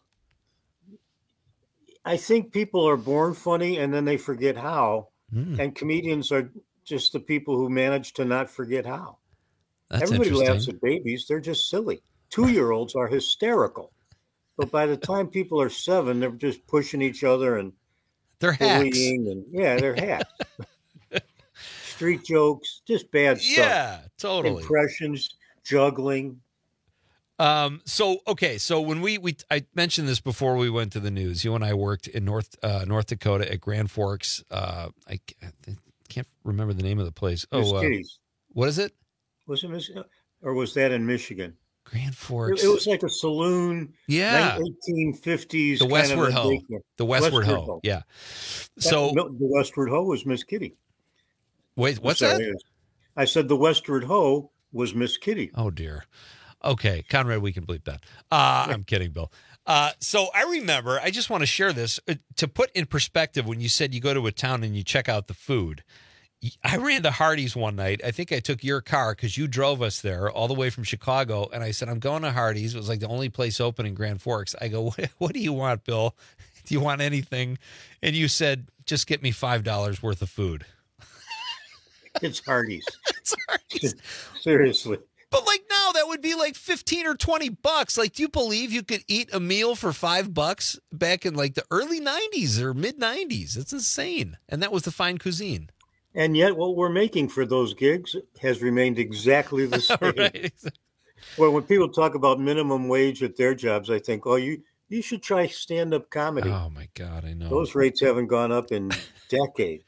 I think people are born funny and then they forget how. And comedians are just the people who manage to not forget how. Everybody laughs at babies. They're just silly. 2-year-olds are hysterical. But by the time people are 7, they're just pushing each other and
they're hacks.
They're hacks. Street jokes, just bad stuff.
Yeah, totally.
Impressions, juggling.
So when I mentioned this before we went to the news, you and I worked in North Dakota at Grand Forks. I can't remember the name of the place.
Miss Kitty's.
What is it?
Was it Miss, or was that in Michigan?
Grand Forks.
It was like a saloon.
Yeah.
1850s.
The Westward Ho. The Westward Ho. Yeah. So
the Westward Ho was Miss Kitty.
Wait, what's that?
I said the Westward Ho was Miss Kitty.
Oh dear. Okay, Conrad, we can bleep that. I'm kidding, Bill. So I remember, I just want to share this to put in perspective when you said you go to a town and you check out the food. I ran to Hardee's one night. I think I took your car because you drove us there all the way from Chicago. And I said, I'm going to Hardee's. It was like the only place open in Grand Forks. I go, what do you want, Bill? Do you want anything? And you said, just get me $5 worth of food.
It's Hardee's.
It's Hardee's.
Seriously.
But now that would be like $15 or $20. Do you believe you could eat a meal for $5 back in the early 90s or mid 90s? It's insane. And that was the fine cuisine.
And yet what we're making for those gigs has remained exactly the same.
Right.
Well, when people talk about minimum wage at their jobs, I think, oh, you should try stand-up comedy.
Oh my God, I know.
Those rates haven't gone up in decades.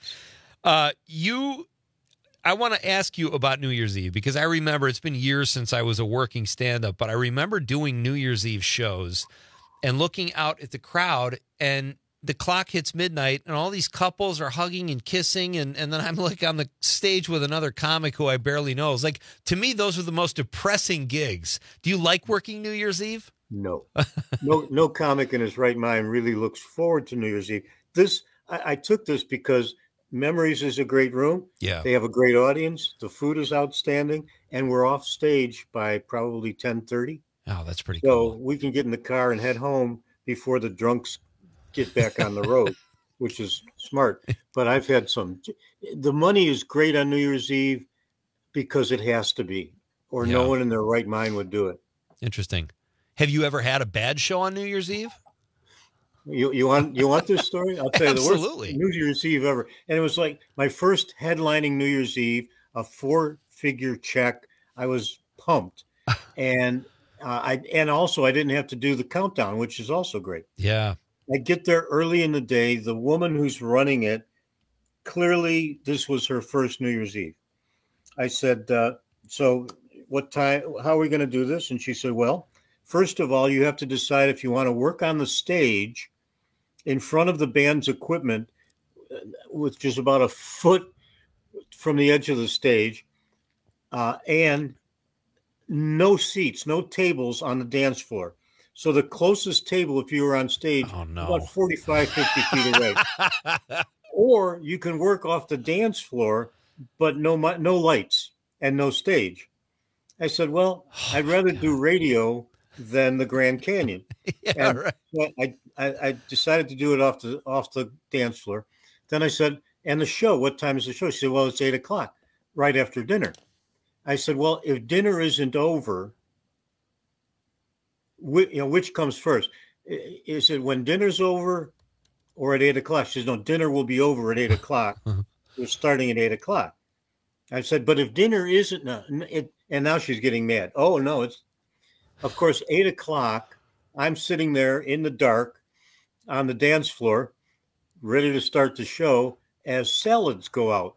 I want to ask you about New Year's Eve because I remember it's been years since I was a working stand-up, but I remember doing New Year's Eve shows and looking out at the crowd, and the clock hits midnight and all these couples are hugging and kissing, and then I'm like on the stage with another comic who I barely know. It's like, to me, those are the most depressing gigs. Do you like working New Year's Eve?
No. No comic in his right mind really looks forward to New Year's Eve. I took this because Memories is a great room.
Yeah.
They have a great audience. The food is outstanding, and we're off stage by probably 10:30.
Oh, that's pretty
cool.
cool.
So we can get in the car and head home before the drunks get back on the road, which is smart. But I've had the money is great on New Year's Eve because it has to be, or no one in their right mind would do it.
Interesting. Have you ever had a bad show on New Year's Eve?
You want this story? I'll tell you,
Absolutely.
the worst New Year's Eve ever. And it was like my first headlining New Year's Eve, a 4-figure check. I was pumped. And I didn't have to do the countdown, which is also great.
Yeah.
I get there early in the day. The woman who's running it, clearly this was her first New Year's Eve. I said, so what time, how are we going to do this? And she said, well, first of all, you have to decide if you want to work on the stage in front of the band's equipment, which is about a foot from the edge of the stage, and no seats, no tables on the dance floor. So the closest table, if you were on stage, about 45, 50 feet away. Or you can work off the dance floor, but no lights and no stage. I said, well, I'd rather do radio than the Grand Canyon. Right. So I decided to do it off the dance floor. Then I said, and the show, what time is the show? She said, well, it's 8:00, right after dinner. I said, well, if dinner isn't over, which comes first? Is it when dinner's over or at 8:00? She says, no, dinner will be over at 8:00. We're starting at 8:00. I said, but if dinner isn't, and now she's getting mad. Oh, no, it's, of course, 8:00. I'm sitting there in the dark on the dance floor, ready to start the show as salads go out.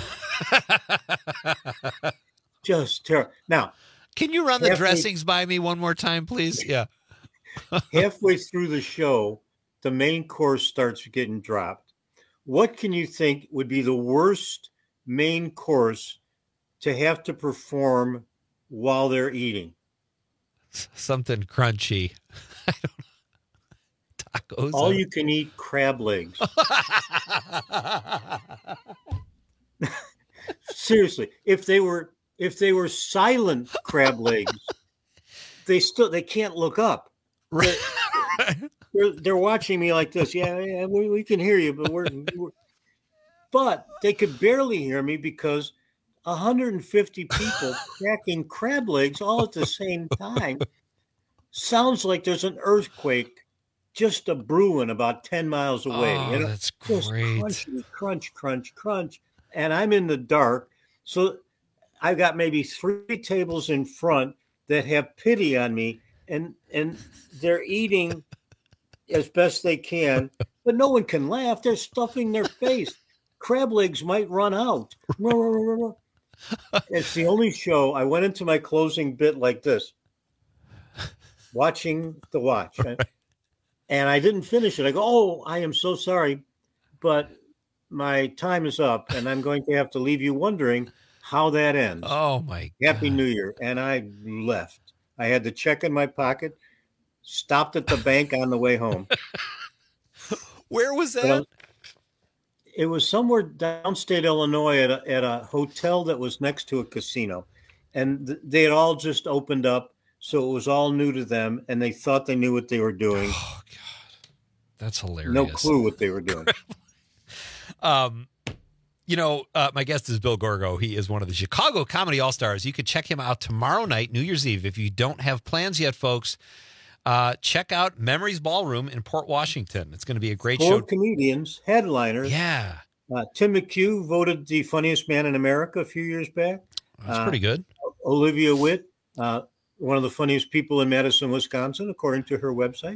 Just terrible. Now,
can you run the dressings by me one more time, please? Yeah.
Halfway through the show, the main course starts getting dropped. What can you think would be the worst main course to have to perform while they're eating?
Something crunchy. I don't know. Tacos.
All you can eat crab legs. Seriously, if they were silent crab legs, they can't look up. They're watching me like this. Yeah, we can hear you, but they could barely hear me because 150 people cracking crab legs all at the same time sounds like there's an earthquake just a brewing about 10 miles away.
Oh, that's great.
Just crunch, crunch, crunch. And I'm in the dark. So I've got maybe 3 tables in front that have pity on me, and they're eating as best they can, but no one can laugh. They're stuffing their face. Crab legs might run out. It's the only show. I went into my closing bit like this, watching the watch. And I didn't finish it. I go, oh, I am so sorry, but my time is up, and I'm going to have to leave you wondering how that ends.
Oh, my God.
Happy New Year. And I left. I had the check in my pocket, stopped at the bank on the way home.
Where was that?
Well, it was somewhere downstate Illinois at a hotel that was next to a casino. And they had all just opened up, so it was all new to them, and they thought they knew what they were doing.
Oh, God. That's hilarious.
No clue what they were doing.
My guest is Bill Gorgo. He is one of the Chicago Comedy All-Stars. You can check him out tomorrow night, New Year's Eve. If you don't have plans yet, folks, check out Memories Ballroom in Port Washington. It's going to be a great show.
4 comedians, headliners.
Yeah.
Tim McHugh voted the funniest man in America a few years back.
That's pretty good.
Olivia Witt, one of the funniest people in Madison, Wisconsin, according to her website.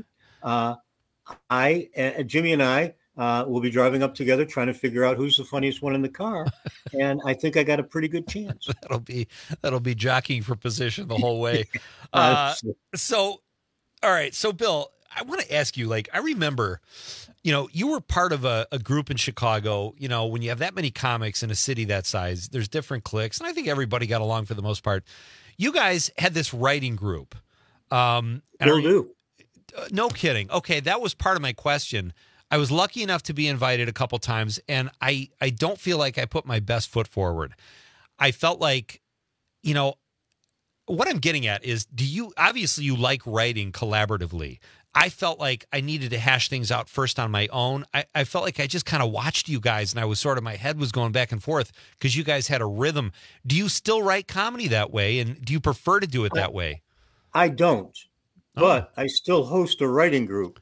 Jimmy and I will be driving up together, trying to figure out who's the funniest one in the car, and I think I got a pretty good chance.
That'll be jockeying for position the whole way. So, all right. So, Bill, I want to ask you. Like, I remember, you were part of a group in Chicago. When you have that many comics in a city that size, there's different cliques, and I think everybody got along for the most part. You guys had this writing group.
Still do.
No kidding. Okay, that was part of my question. I was lucky enough to be invited a couple times, and I don't feel like I put my best foot forward. I felt like, what I'm getting at is, obviously you like writing collaboratively. I felt like I needed to hash things out first on my own. I felt like I just kind of watched you guys, and I was my head was going back and forth because you guys had a rhythm. Do you still write comedy that way, and do you prefer to do it that way?
I don't. But I still host a writing group.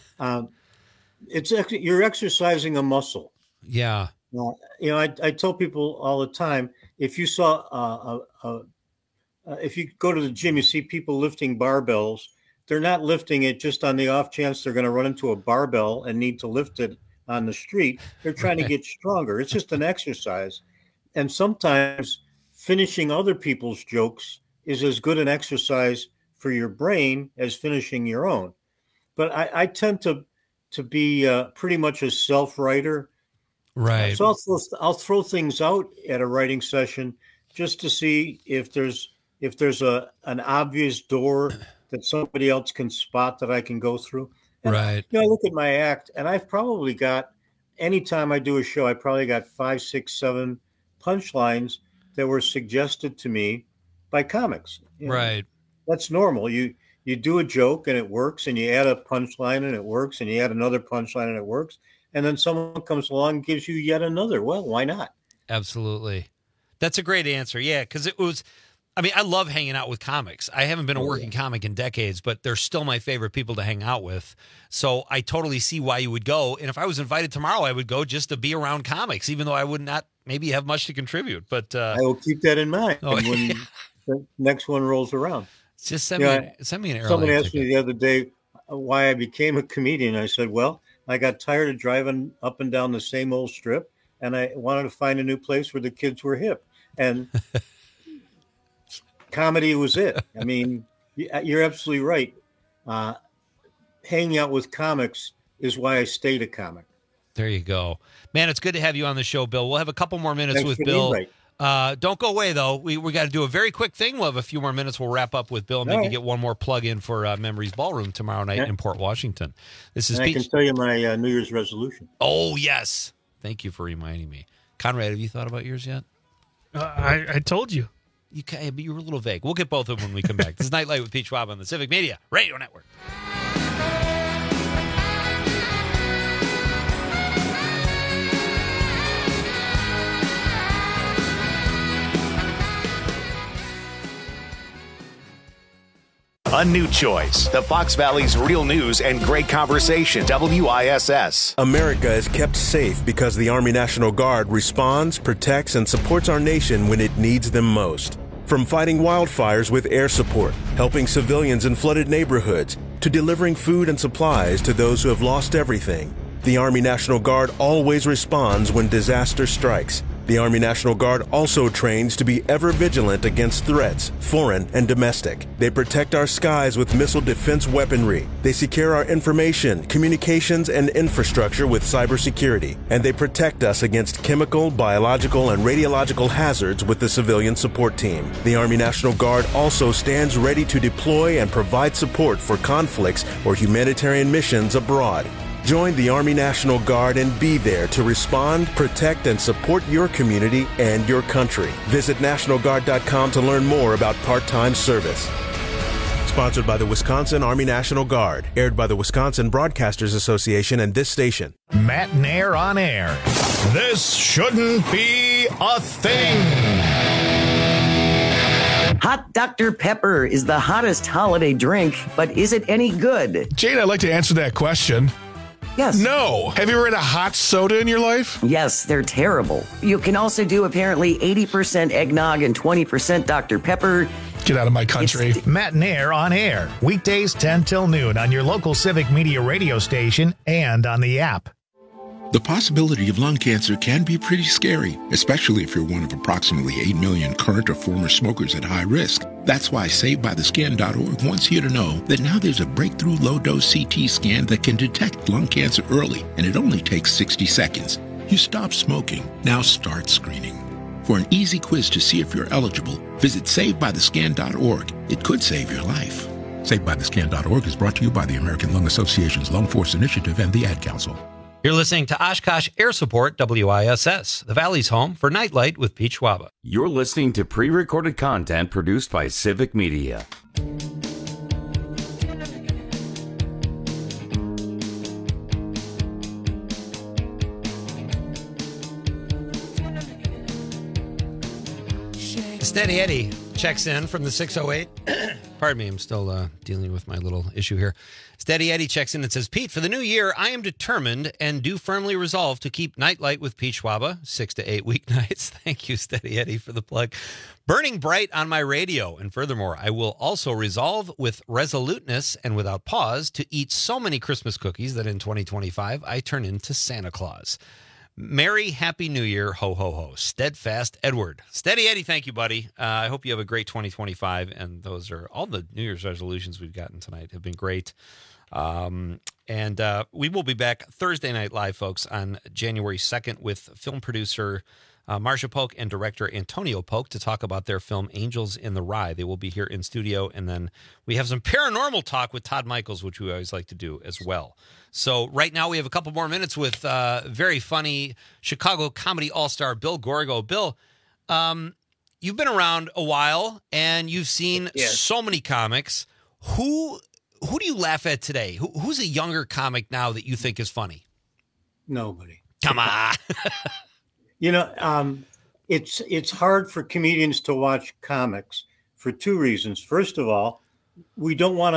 You're exercising a muscle.
Yeah.
I tell people all the time, if you saw, if you go to the gym, you see people lifting barbells. They're not lifting it just on the off chance they're going to run into a barbell and need to lift it on the street. They're trying to get stronger. It's just an exercise. And sometimes finishing other people's jokes is as good an exercise for your brain as finishing your own. But I tend to be pretty much a self-writer.
Right.
So I'll throw things out at a writing session just to see if there's an obvious door that somebody else can spot that I can go through. And
right.
I look at my act, and I've probably got, anytime I do a show, I probably got 5, 6, 7 punchlines that were suggested to me by comics.
Right.
That's normal. You do a joke and it works, and you add a punchline and it works, and you add another punchline and it works, and then someone comes along and gives you yet another. Well, why not?
Absolutely. That's a great answer. Yeah, because I love hanging out with comics. I haven't been a working comic in decades, but they're still my favorite people to hang out with. So I totally see why you would go. And if I was invited tomorrow, I would go just to be around comics, even though I would not maybe have much to contribute. But
I will keep that in mind when the next one rolls around.
Just send me an airline
Somebody asked
ticket.
me the other day why I became a comedian. I said, well, I got tired of driving up and down the same old strip, and I wanted to find a new place where the kids were hip. And comedy was it. I mean, you're absolutely right. Hanging out with comics is why I stayed a comic.
There you go. Man, it's good to have you on the show, Bill. We'll have a couple more minutes
Thanks
with
for the
Bill.
invite.
Don't go away, though. We got to do a very quick thing. We'll have a few more minutes. We'll wrap up with Bill and maybe get one more plug in for Memories Ballroom tomorrow night in Port Washington. This is
I can tell you my New Year's resolution.
Oh, yes. Thank you for reminding me. Conrad, have you thought about yours yet?
I told you.
But you were a little vague. We'll get both of them when we come back. This is Nightlight with Pete Schwab on the Civic Media Radio Network.
A new choice. The Fox Valley's real news and great conversation. WISS.
America is kept safe because the Army National Guard responds, protects, and supports our nation when it needs them most. From fighting wildfires with air support, helping civilians in flooded neighborhoods, to delivering food and supplies to those who have lost everything, the Army National Guard always responds when disaster strikes. The Army National Guard also trains to be ever vigilant against threats, foreign and domestic. They protect our skies with missile defense weaponry. They secure our information, communications, and infrastructure with cybersecurity. And they protect us against chemical, biological, and radiological hazards with the civilian support team. The Army National Guard also stands ready to deploy and provide support for conflicts or humanitarian missions abroad. Join the Army National Guard and be there to respond, protect, and support your community and your country. Visit NationalGuard.com to learn more about part-time service. Sponsored by the Wisconsin Army National Guard. Aired by the Wisconsin Broadcasters Association and this station.
Matt Nair on air. This shouldn't be a thing.
Hot Dr. Pepper is the hottest holiday drink, but is it any good?
Jade, I'd like to answer that question.
Yes.
No. Have you ever had a hot soda in your life?
Yes, they're terrible. You can also do apparently 80% eggnog and 20% Dr. Pepper.
Get out of my country.
Matinaire on air, weekdays 10 till noon on your local Civic Media radio station and on the app.
The possibility of lung cancer can be pretty scary, especially if you're one of approximately 8 million current or former smokers at high risk. That's why SaveByTheScan.org wants you to know that now there's a breakthrough low-dose CT scan that can detect lung cancer early, and it only takes 60 seconds. You stop smoking, now start screening. For an easy quiz to see if you're eligible, visit SaveByTheScan.org. It could save your life. SaveByTheScan.org is brought to you by the American Lung Association's Lung Force Initiative and the Ad Council.
You're listening to Oshkosh Air Support WISS, the Valley's home for Nightlight with Pete Schwaba.
You're listening to pre-recorded content produced by Civic Media.
Steady Eddie checks in from the 608. Pardon me, I'm still dealing with my little issue here. Steady Eddie checks in and says, Pete, for the new year, I am determined and do firmly resolve to keep Nightlight with Pete Schwaba 6 to 8 weeknights. Thank you, Steady Eddie, for the plug. Burning bright on my radio. And furthermore, I will also resolve with resoluteness and without pause to eat so many Christmas cookies that in 2025 I turn into Santa Claus. Merry Happy New Year, ho, ho, ho. Steadfast Edward. Steady Eddie, thank you, buddy. I hope you have a great 2025. And those are all the New Year's resolutions we've gotten tonight have been great. And we will be back Thursday night live, folks, on January 2nd with film producer Marcia Polk and director Antonio Polk to talk about their film Angels in the Rye. They will be here in studio, and then we have some paranormal talk with Todd Michaels, which we always like to do as well. So right now we have a couple more minutes with very funny Chicago comedy all-star Bill Gorgo. Bill, you've been around a while, and you've seen so many comics. Who do you laugh at today? Who's a younger comic now that you think is funny?
Nobody.
Come on.
You know, it's hard for comedians to watch comics for two reasons. First of all, we don't want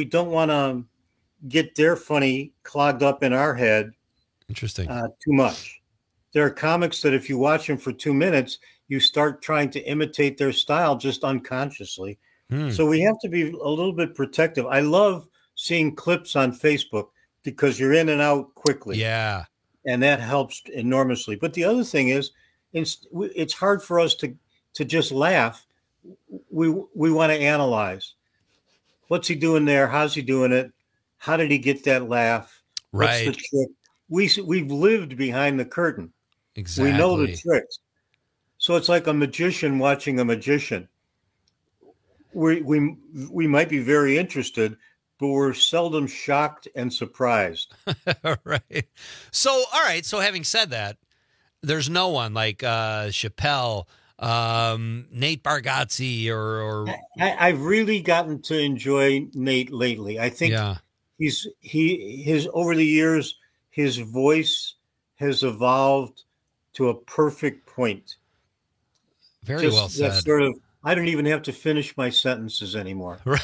to get their funny clogged up in our head.
Interesting.
Too much. There are comics that if you watch them for 2 minutes, you start trying to imitate their style just unconsciously. So we have to be a little bit protective. I love seeing clips on Facebook because you're in and out quickly.
Yeah.
And that helps enormously. But the other thing is, it's hard for us to just laugh. We want to analyze. What's he doing there? How's he doing it? How did he get that laugh?
Right.
What's the trick? We've lived behind the curtain.
Exactly.
We know the tricks. So it's like a magician watching a magician. We might be very interested, but we're seldom shocked and surprised.
Right. So, all right. So having said that, there's no one like Chappelle, Nate Bargatze, or
I've really gotten to enjoy Nate lately. I think his over the years, his voice has evolved to a perfect point.
Very well said.
That sort of, I don't even have to finish my sentences anymore.
Right.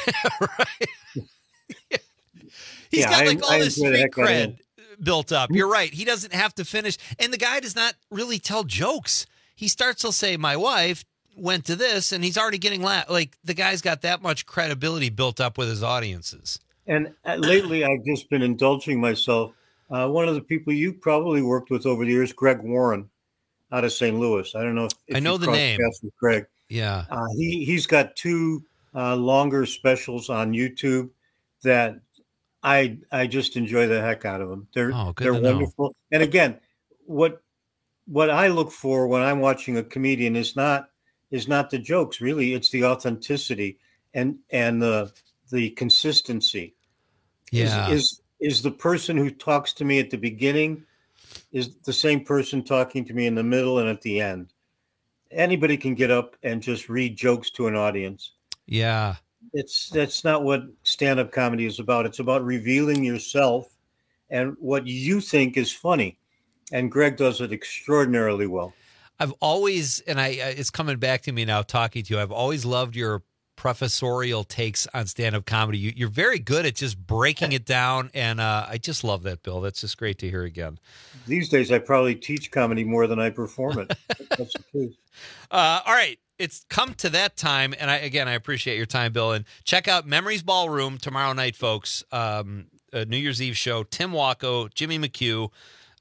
He's got like all this street cred built up. You're right. He doesn't have to finish. And the guy does not really tell jokes. He starts to say, my wife went to this, and he's already getting laughed. Like the guy's got that much credibility built up with his audiences.
And lately I've just been indulging myself. One of the people you probably worked with over the years, Greg Warren out of St. Louis. I don't know if
I know the name.
With Greg.
Yeah.
He's got two longer specials on YouTube that I just enjoy the heck out of them. They're wonderful. And again, what I look for when I'm watching a comedian is not the jokes, really. It's the authenticity and the consistency.
Yeah.
Is the person who talks to me at the beginning is the same person talking to me in the middle and at the end. Anybody can get up and just read jokes to an audience.
Yeah.
That's not what stand-up comedy is about. It's about revealing yourself and what you think is funny. And Greg does it extraordinarily well.
I've always, and it's coming back to me now talking to you, I've always loved your professorial takes on stand-up comedy. You're very good at just breaking it down, and I just love that, Bill. That's just great to hear again.
These days, I probably teach comedy more than I perform it. That's the truth.
All right. it's come to that time, and I appreciate your time, Bill. And check out Memories Ballroom tomorrow night, folks. A New Year's Eve show. Tim Wacko, Jimmy McHugh,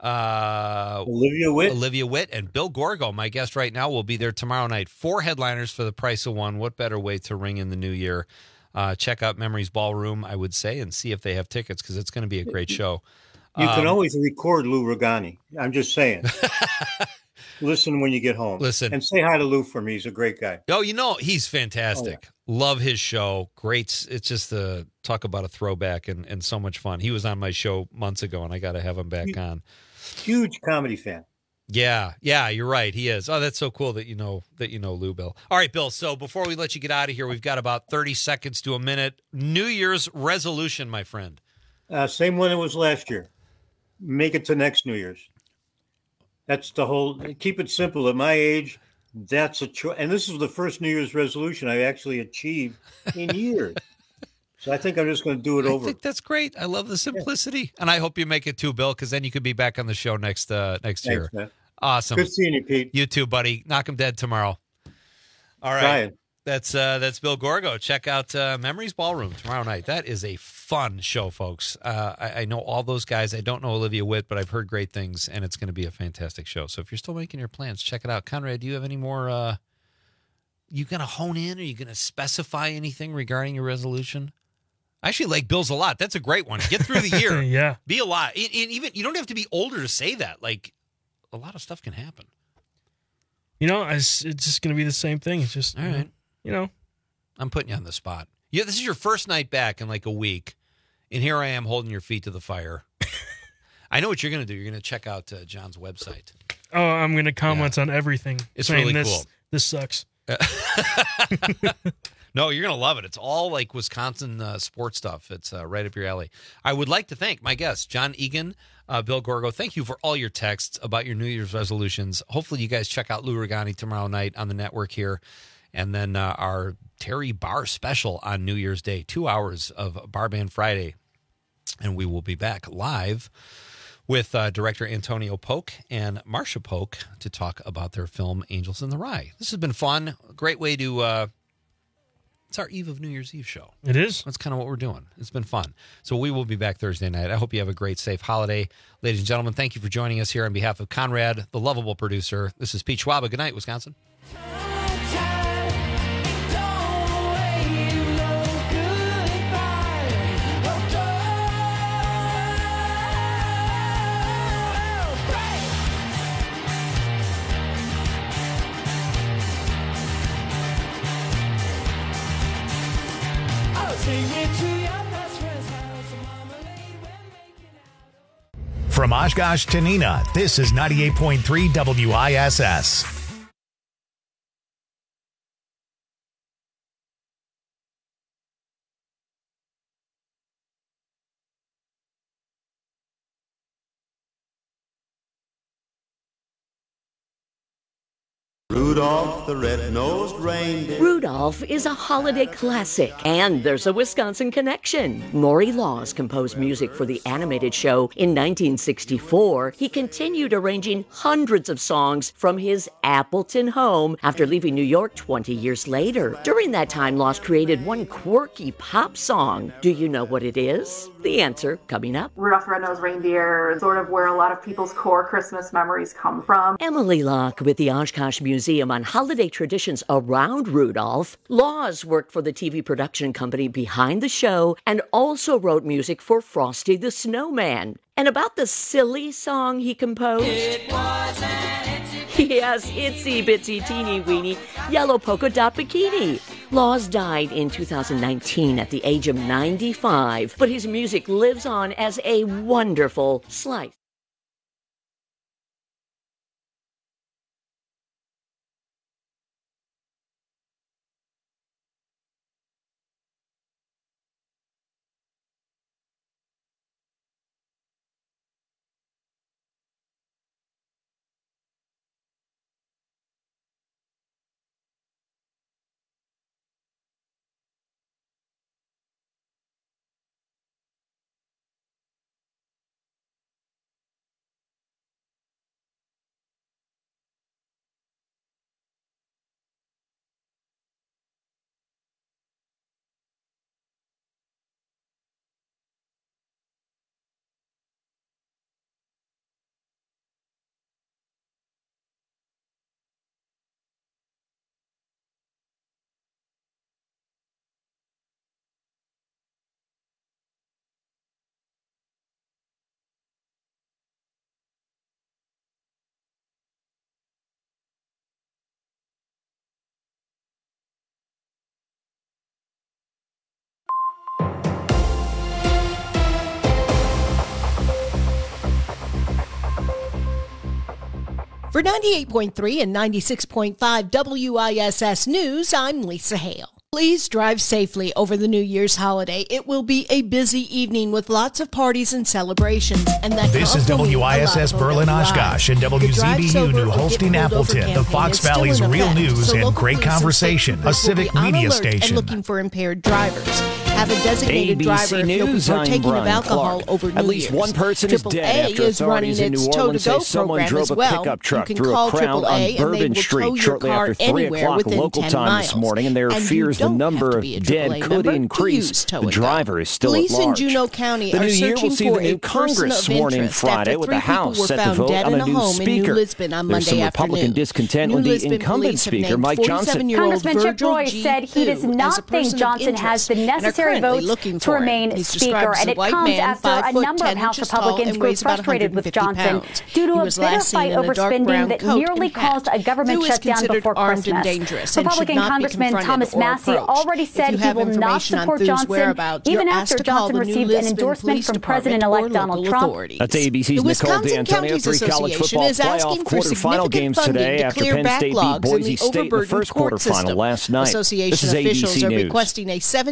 Olivia Witt, and Bill Gorgo, my guest right now, will be there tomorrow night. 4 headliners for the price of one. What better way to ring in the new year? Check out Memories Ballroom, I would say, and see if they have tickets, because it's going to be a great show.
You can always record Lou Ragani. I'm just saying. Listen when you get home.
Listen.
And say hi to Lou for me. He's a great guy.
Oh, he's fantastic. Oh, yeah. Love his show. Great. It's just talk about a throwback and so much fun. He was on my show months ago, and I got to have him back on.
Huge comedy fan.
Yeah, you're right. He is. Oh, that's so cool that you know Lou, Bill. All right, Bill. So before we let you get out of here, we've got about 30 seconds to a minute. New Year's resolution, my friend.
Same one it was last year. Make it to next New Year's. That's the whole. Keep it simple. At my age, that's a choice. And this is the first New Year's resolution I actually achieved in years. So I think I'm just going to do it over.
I think that's great. I love the simplicity, and I hope you make it too, Bill, because then you could be back on the show next year.
Man.
Awesome.
Good seeing you, Pete.
You too, buddy. Knock him dead tomorrow. All right.
Brian.
That's Bill Gorgo. Check out Memories Ballroom tomorrow night. That is a fun show, folks. I know all those guys. I don't know Olivia Witt, but I've heard great things, and it's going to be a fantastic show. So if you're still making your plans, check it out. Conrad, do you have any more? You going to hone in? Are you going to specify anything regarding your resolution? I actually like Bill's a lot. That's a great one. Get through the year.
Yeah.
Be a lot. Even you don't have to be older to say that. Like, a lot of stuff can happen.
It's just going to be the same thing. It's just,
all right.
I'm
putting you on the spot. Yeah, this is your first night back in like a week, and here I am holding your feet to the fire. I know what you're going to do. You're going to check out John's website.
Oh, I'm going to comment on everything.
It's really cool.
This sucks.
No, you're going to love it. It's all like Wisconsin sports stuff. It's right up your alley. I would like to thank my guests, John Egan, Bill Gorgo. Thank you for all your texts about your New Year's resolutions. Hopefully you guys check out Lou Ragani tomorrow night on the network here. And then our Terry Bar special on New Year's Day, 2 hours of Bar Band Friday. And we will be back live with director Antonio Polk and Marcia Polk to talk about their film Angels in the Rye. This has been fun. A great way to... it's our Eve of New Year's Eve show.
It is.
That's kind of what we're doing. It's been fun. So we will be back Thursday night. I hope you have a great, safe holiday. Ladies and gentlemen, thank you for joining us here on behalf of Conrad, the lovable producer. This is Pete Schwaba. Good night, Wisconsin.
From Oshkosh to Neenah, this is 98.3 WISS.
Rudolph the red-nosed reindeer.
Rudolph is a holiday classic, and there's a Wisconsin connection. Maury Laws composed music for the animated show in 1964. He continued arranging hundreds of songs from his Appleton home after leaving New York 20 years later. During that time, Laws created one quirky pop song. Do you know what it is? The answer coming up.
Rudolph the Red-Nosed Reindeer is sort of where a lot of people's core Christmas memories come from.
Emily Locke with the Oshkosh Museum on holiday traditions around Rudolph. Laws worked for the TV production company behind the show and also wrote music for Frosty the Snowman. And about the silly song he composed...
It was an itsy
Yes, itsy bitsy teeny weeny yellow polka dot bikini. Laws died in 2019 at the age of 95, but his music lives on as a wonderful slice
For 98.3 and 96.5 WISS News, I'm Lisa Hale. Please drive safely over the New Year's holiday. It will be a busy evening with lots of parties and celebrations. And that
this is WISS Berlin Oshkosh and WZBU New Holstein Appleton, the Fox Valley's real news and great conversation, a civic media station.
And looking for impaired drivers. Have a designated
ABC
driver if you'll be
News,
partaking of
Brian
alcohol
Clark.
over New
At least
Year's.
one person is dead after authorities in New Orleans say someone drove a pickup truck through a crowd on Bourbon Street shortly after 3 o'clock local time this morning, and there are fears the number of dead could increase. The driver is still at large.
Police in Juneau County
the
are
new year
searching
will see
for
the new
a person
Congress
of
sworn in
interest
Friday
after
with the
3
House
people were
set to
found
vote
dead
on
in
a
a
new
home in New
speaker.
Lisbon on
There's
Monday
some Republican
afternoon.
discontent
New
with the
Lisbon
incumbent
police have
speaker,
named
Mike Johnson.
47-year-old
Congressman Chip
Virgil
Roy
G.
said he does
Fu as a
not think
person of
Johnson has the
interest and are
necessary
currently
votes
looking
to
for him.
remain
He's
Speaker,
described as
and
a
it
white
comes
man,
after a
5 foot,
number of
10
House
inches tall,
Republicans
and
grew
weighs about
frustrated with
150
Johnson
pounds.
due to
He
a
was
bitter
last seen
fight
in a
over
dark
spending
brown
that
coat
nearly
and hat.
caused a government
Fu is
shutdown
considered
before
armed and
Christmas.
dangerous and should
Republican
not be
Congressman
confronted
Thomas
or
Massey
approached.
already
If
said
you
he
have
will not
information on
support
Fu's
Johnson,
whereabouts,
even
you're
after
asked to call
Johnson
the New
received an
Lisbon
endorsement
Police
from
Department
President-elect
or
Donald
local
Trump.
authorities.
That's ABC's
The
Nicole
Wisconsin
D'Antonio.
Counties
3 college
Association
football
is asking
playoff
for
quarterfinal
significant
games
funding
today
to
after
clear
Penn State beat
backlogs in
Boise
the
State in the
overburdened
first
court
quarterfinal
system.
last night.
Association
This is
officials
ABC
are
News.
requesting a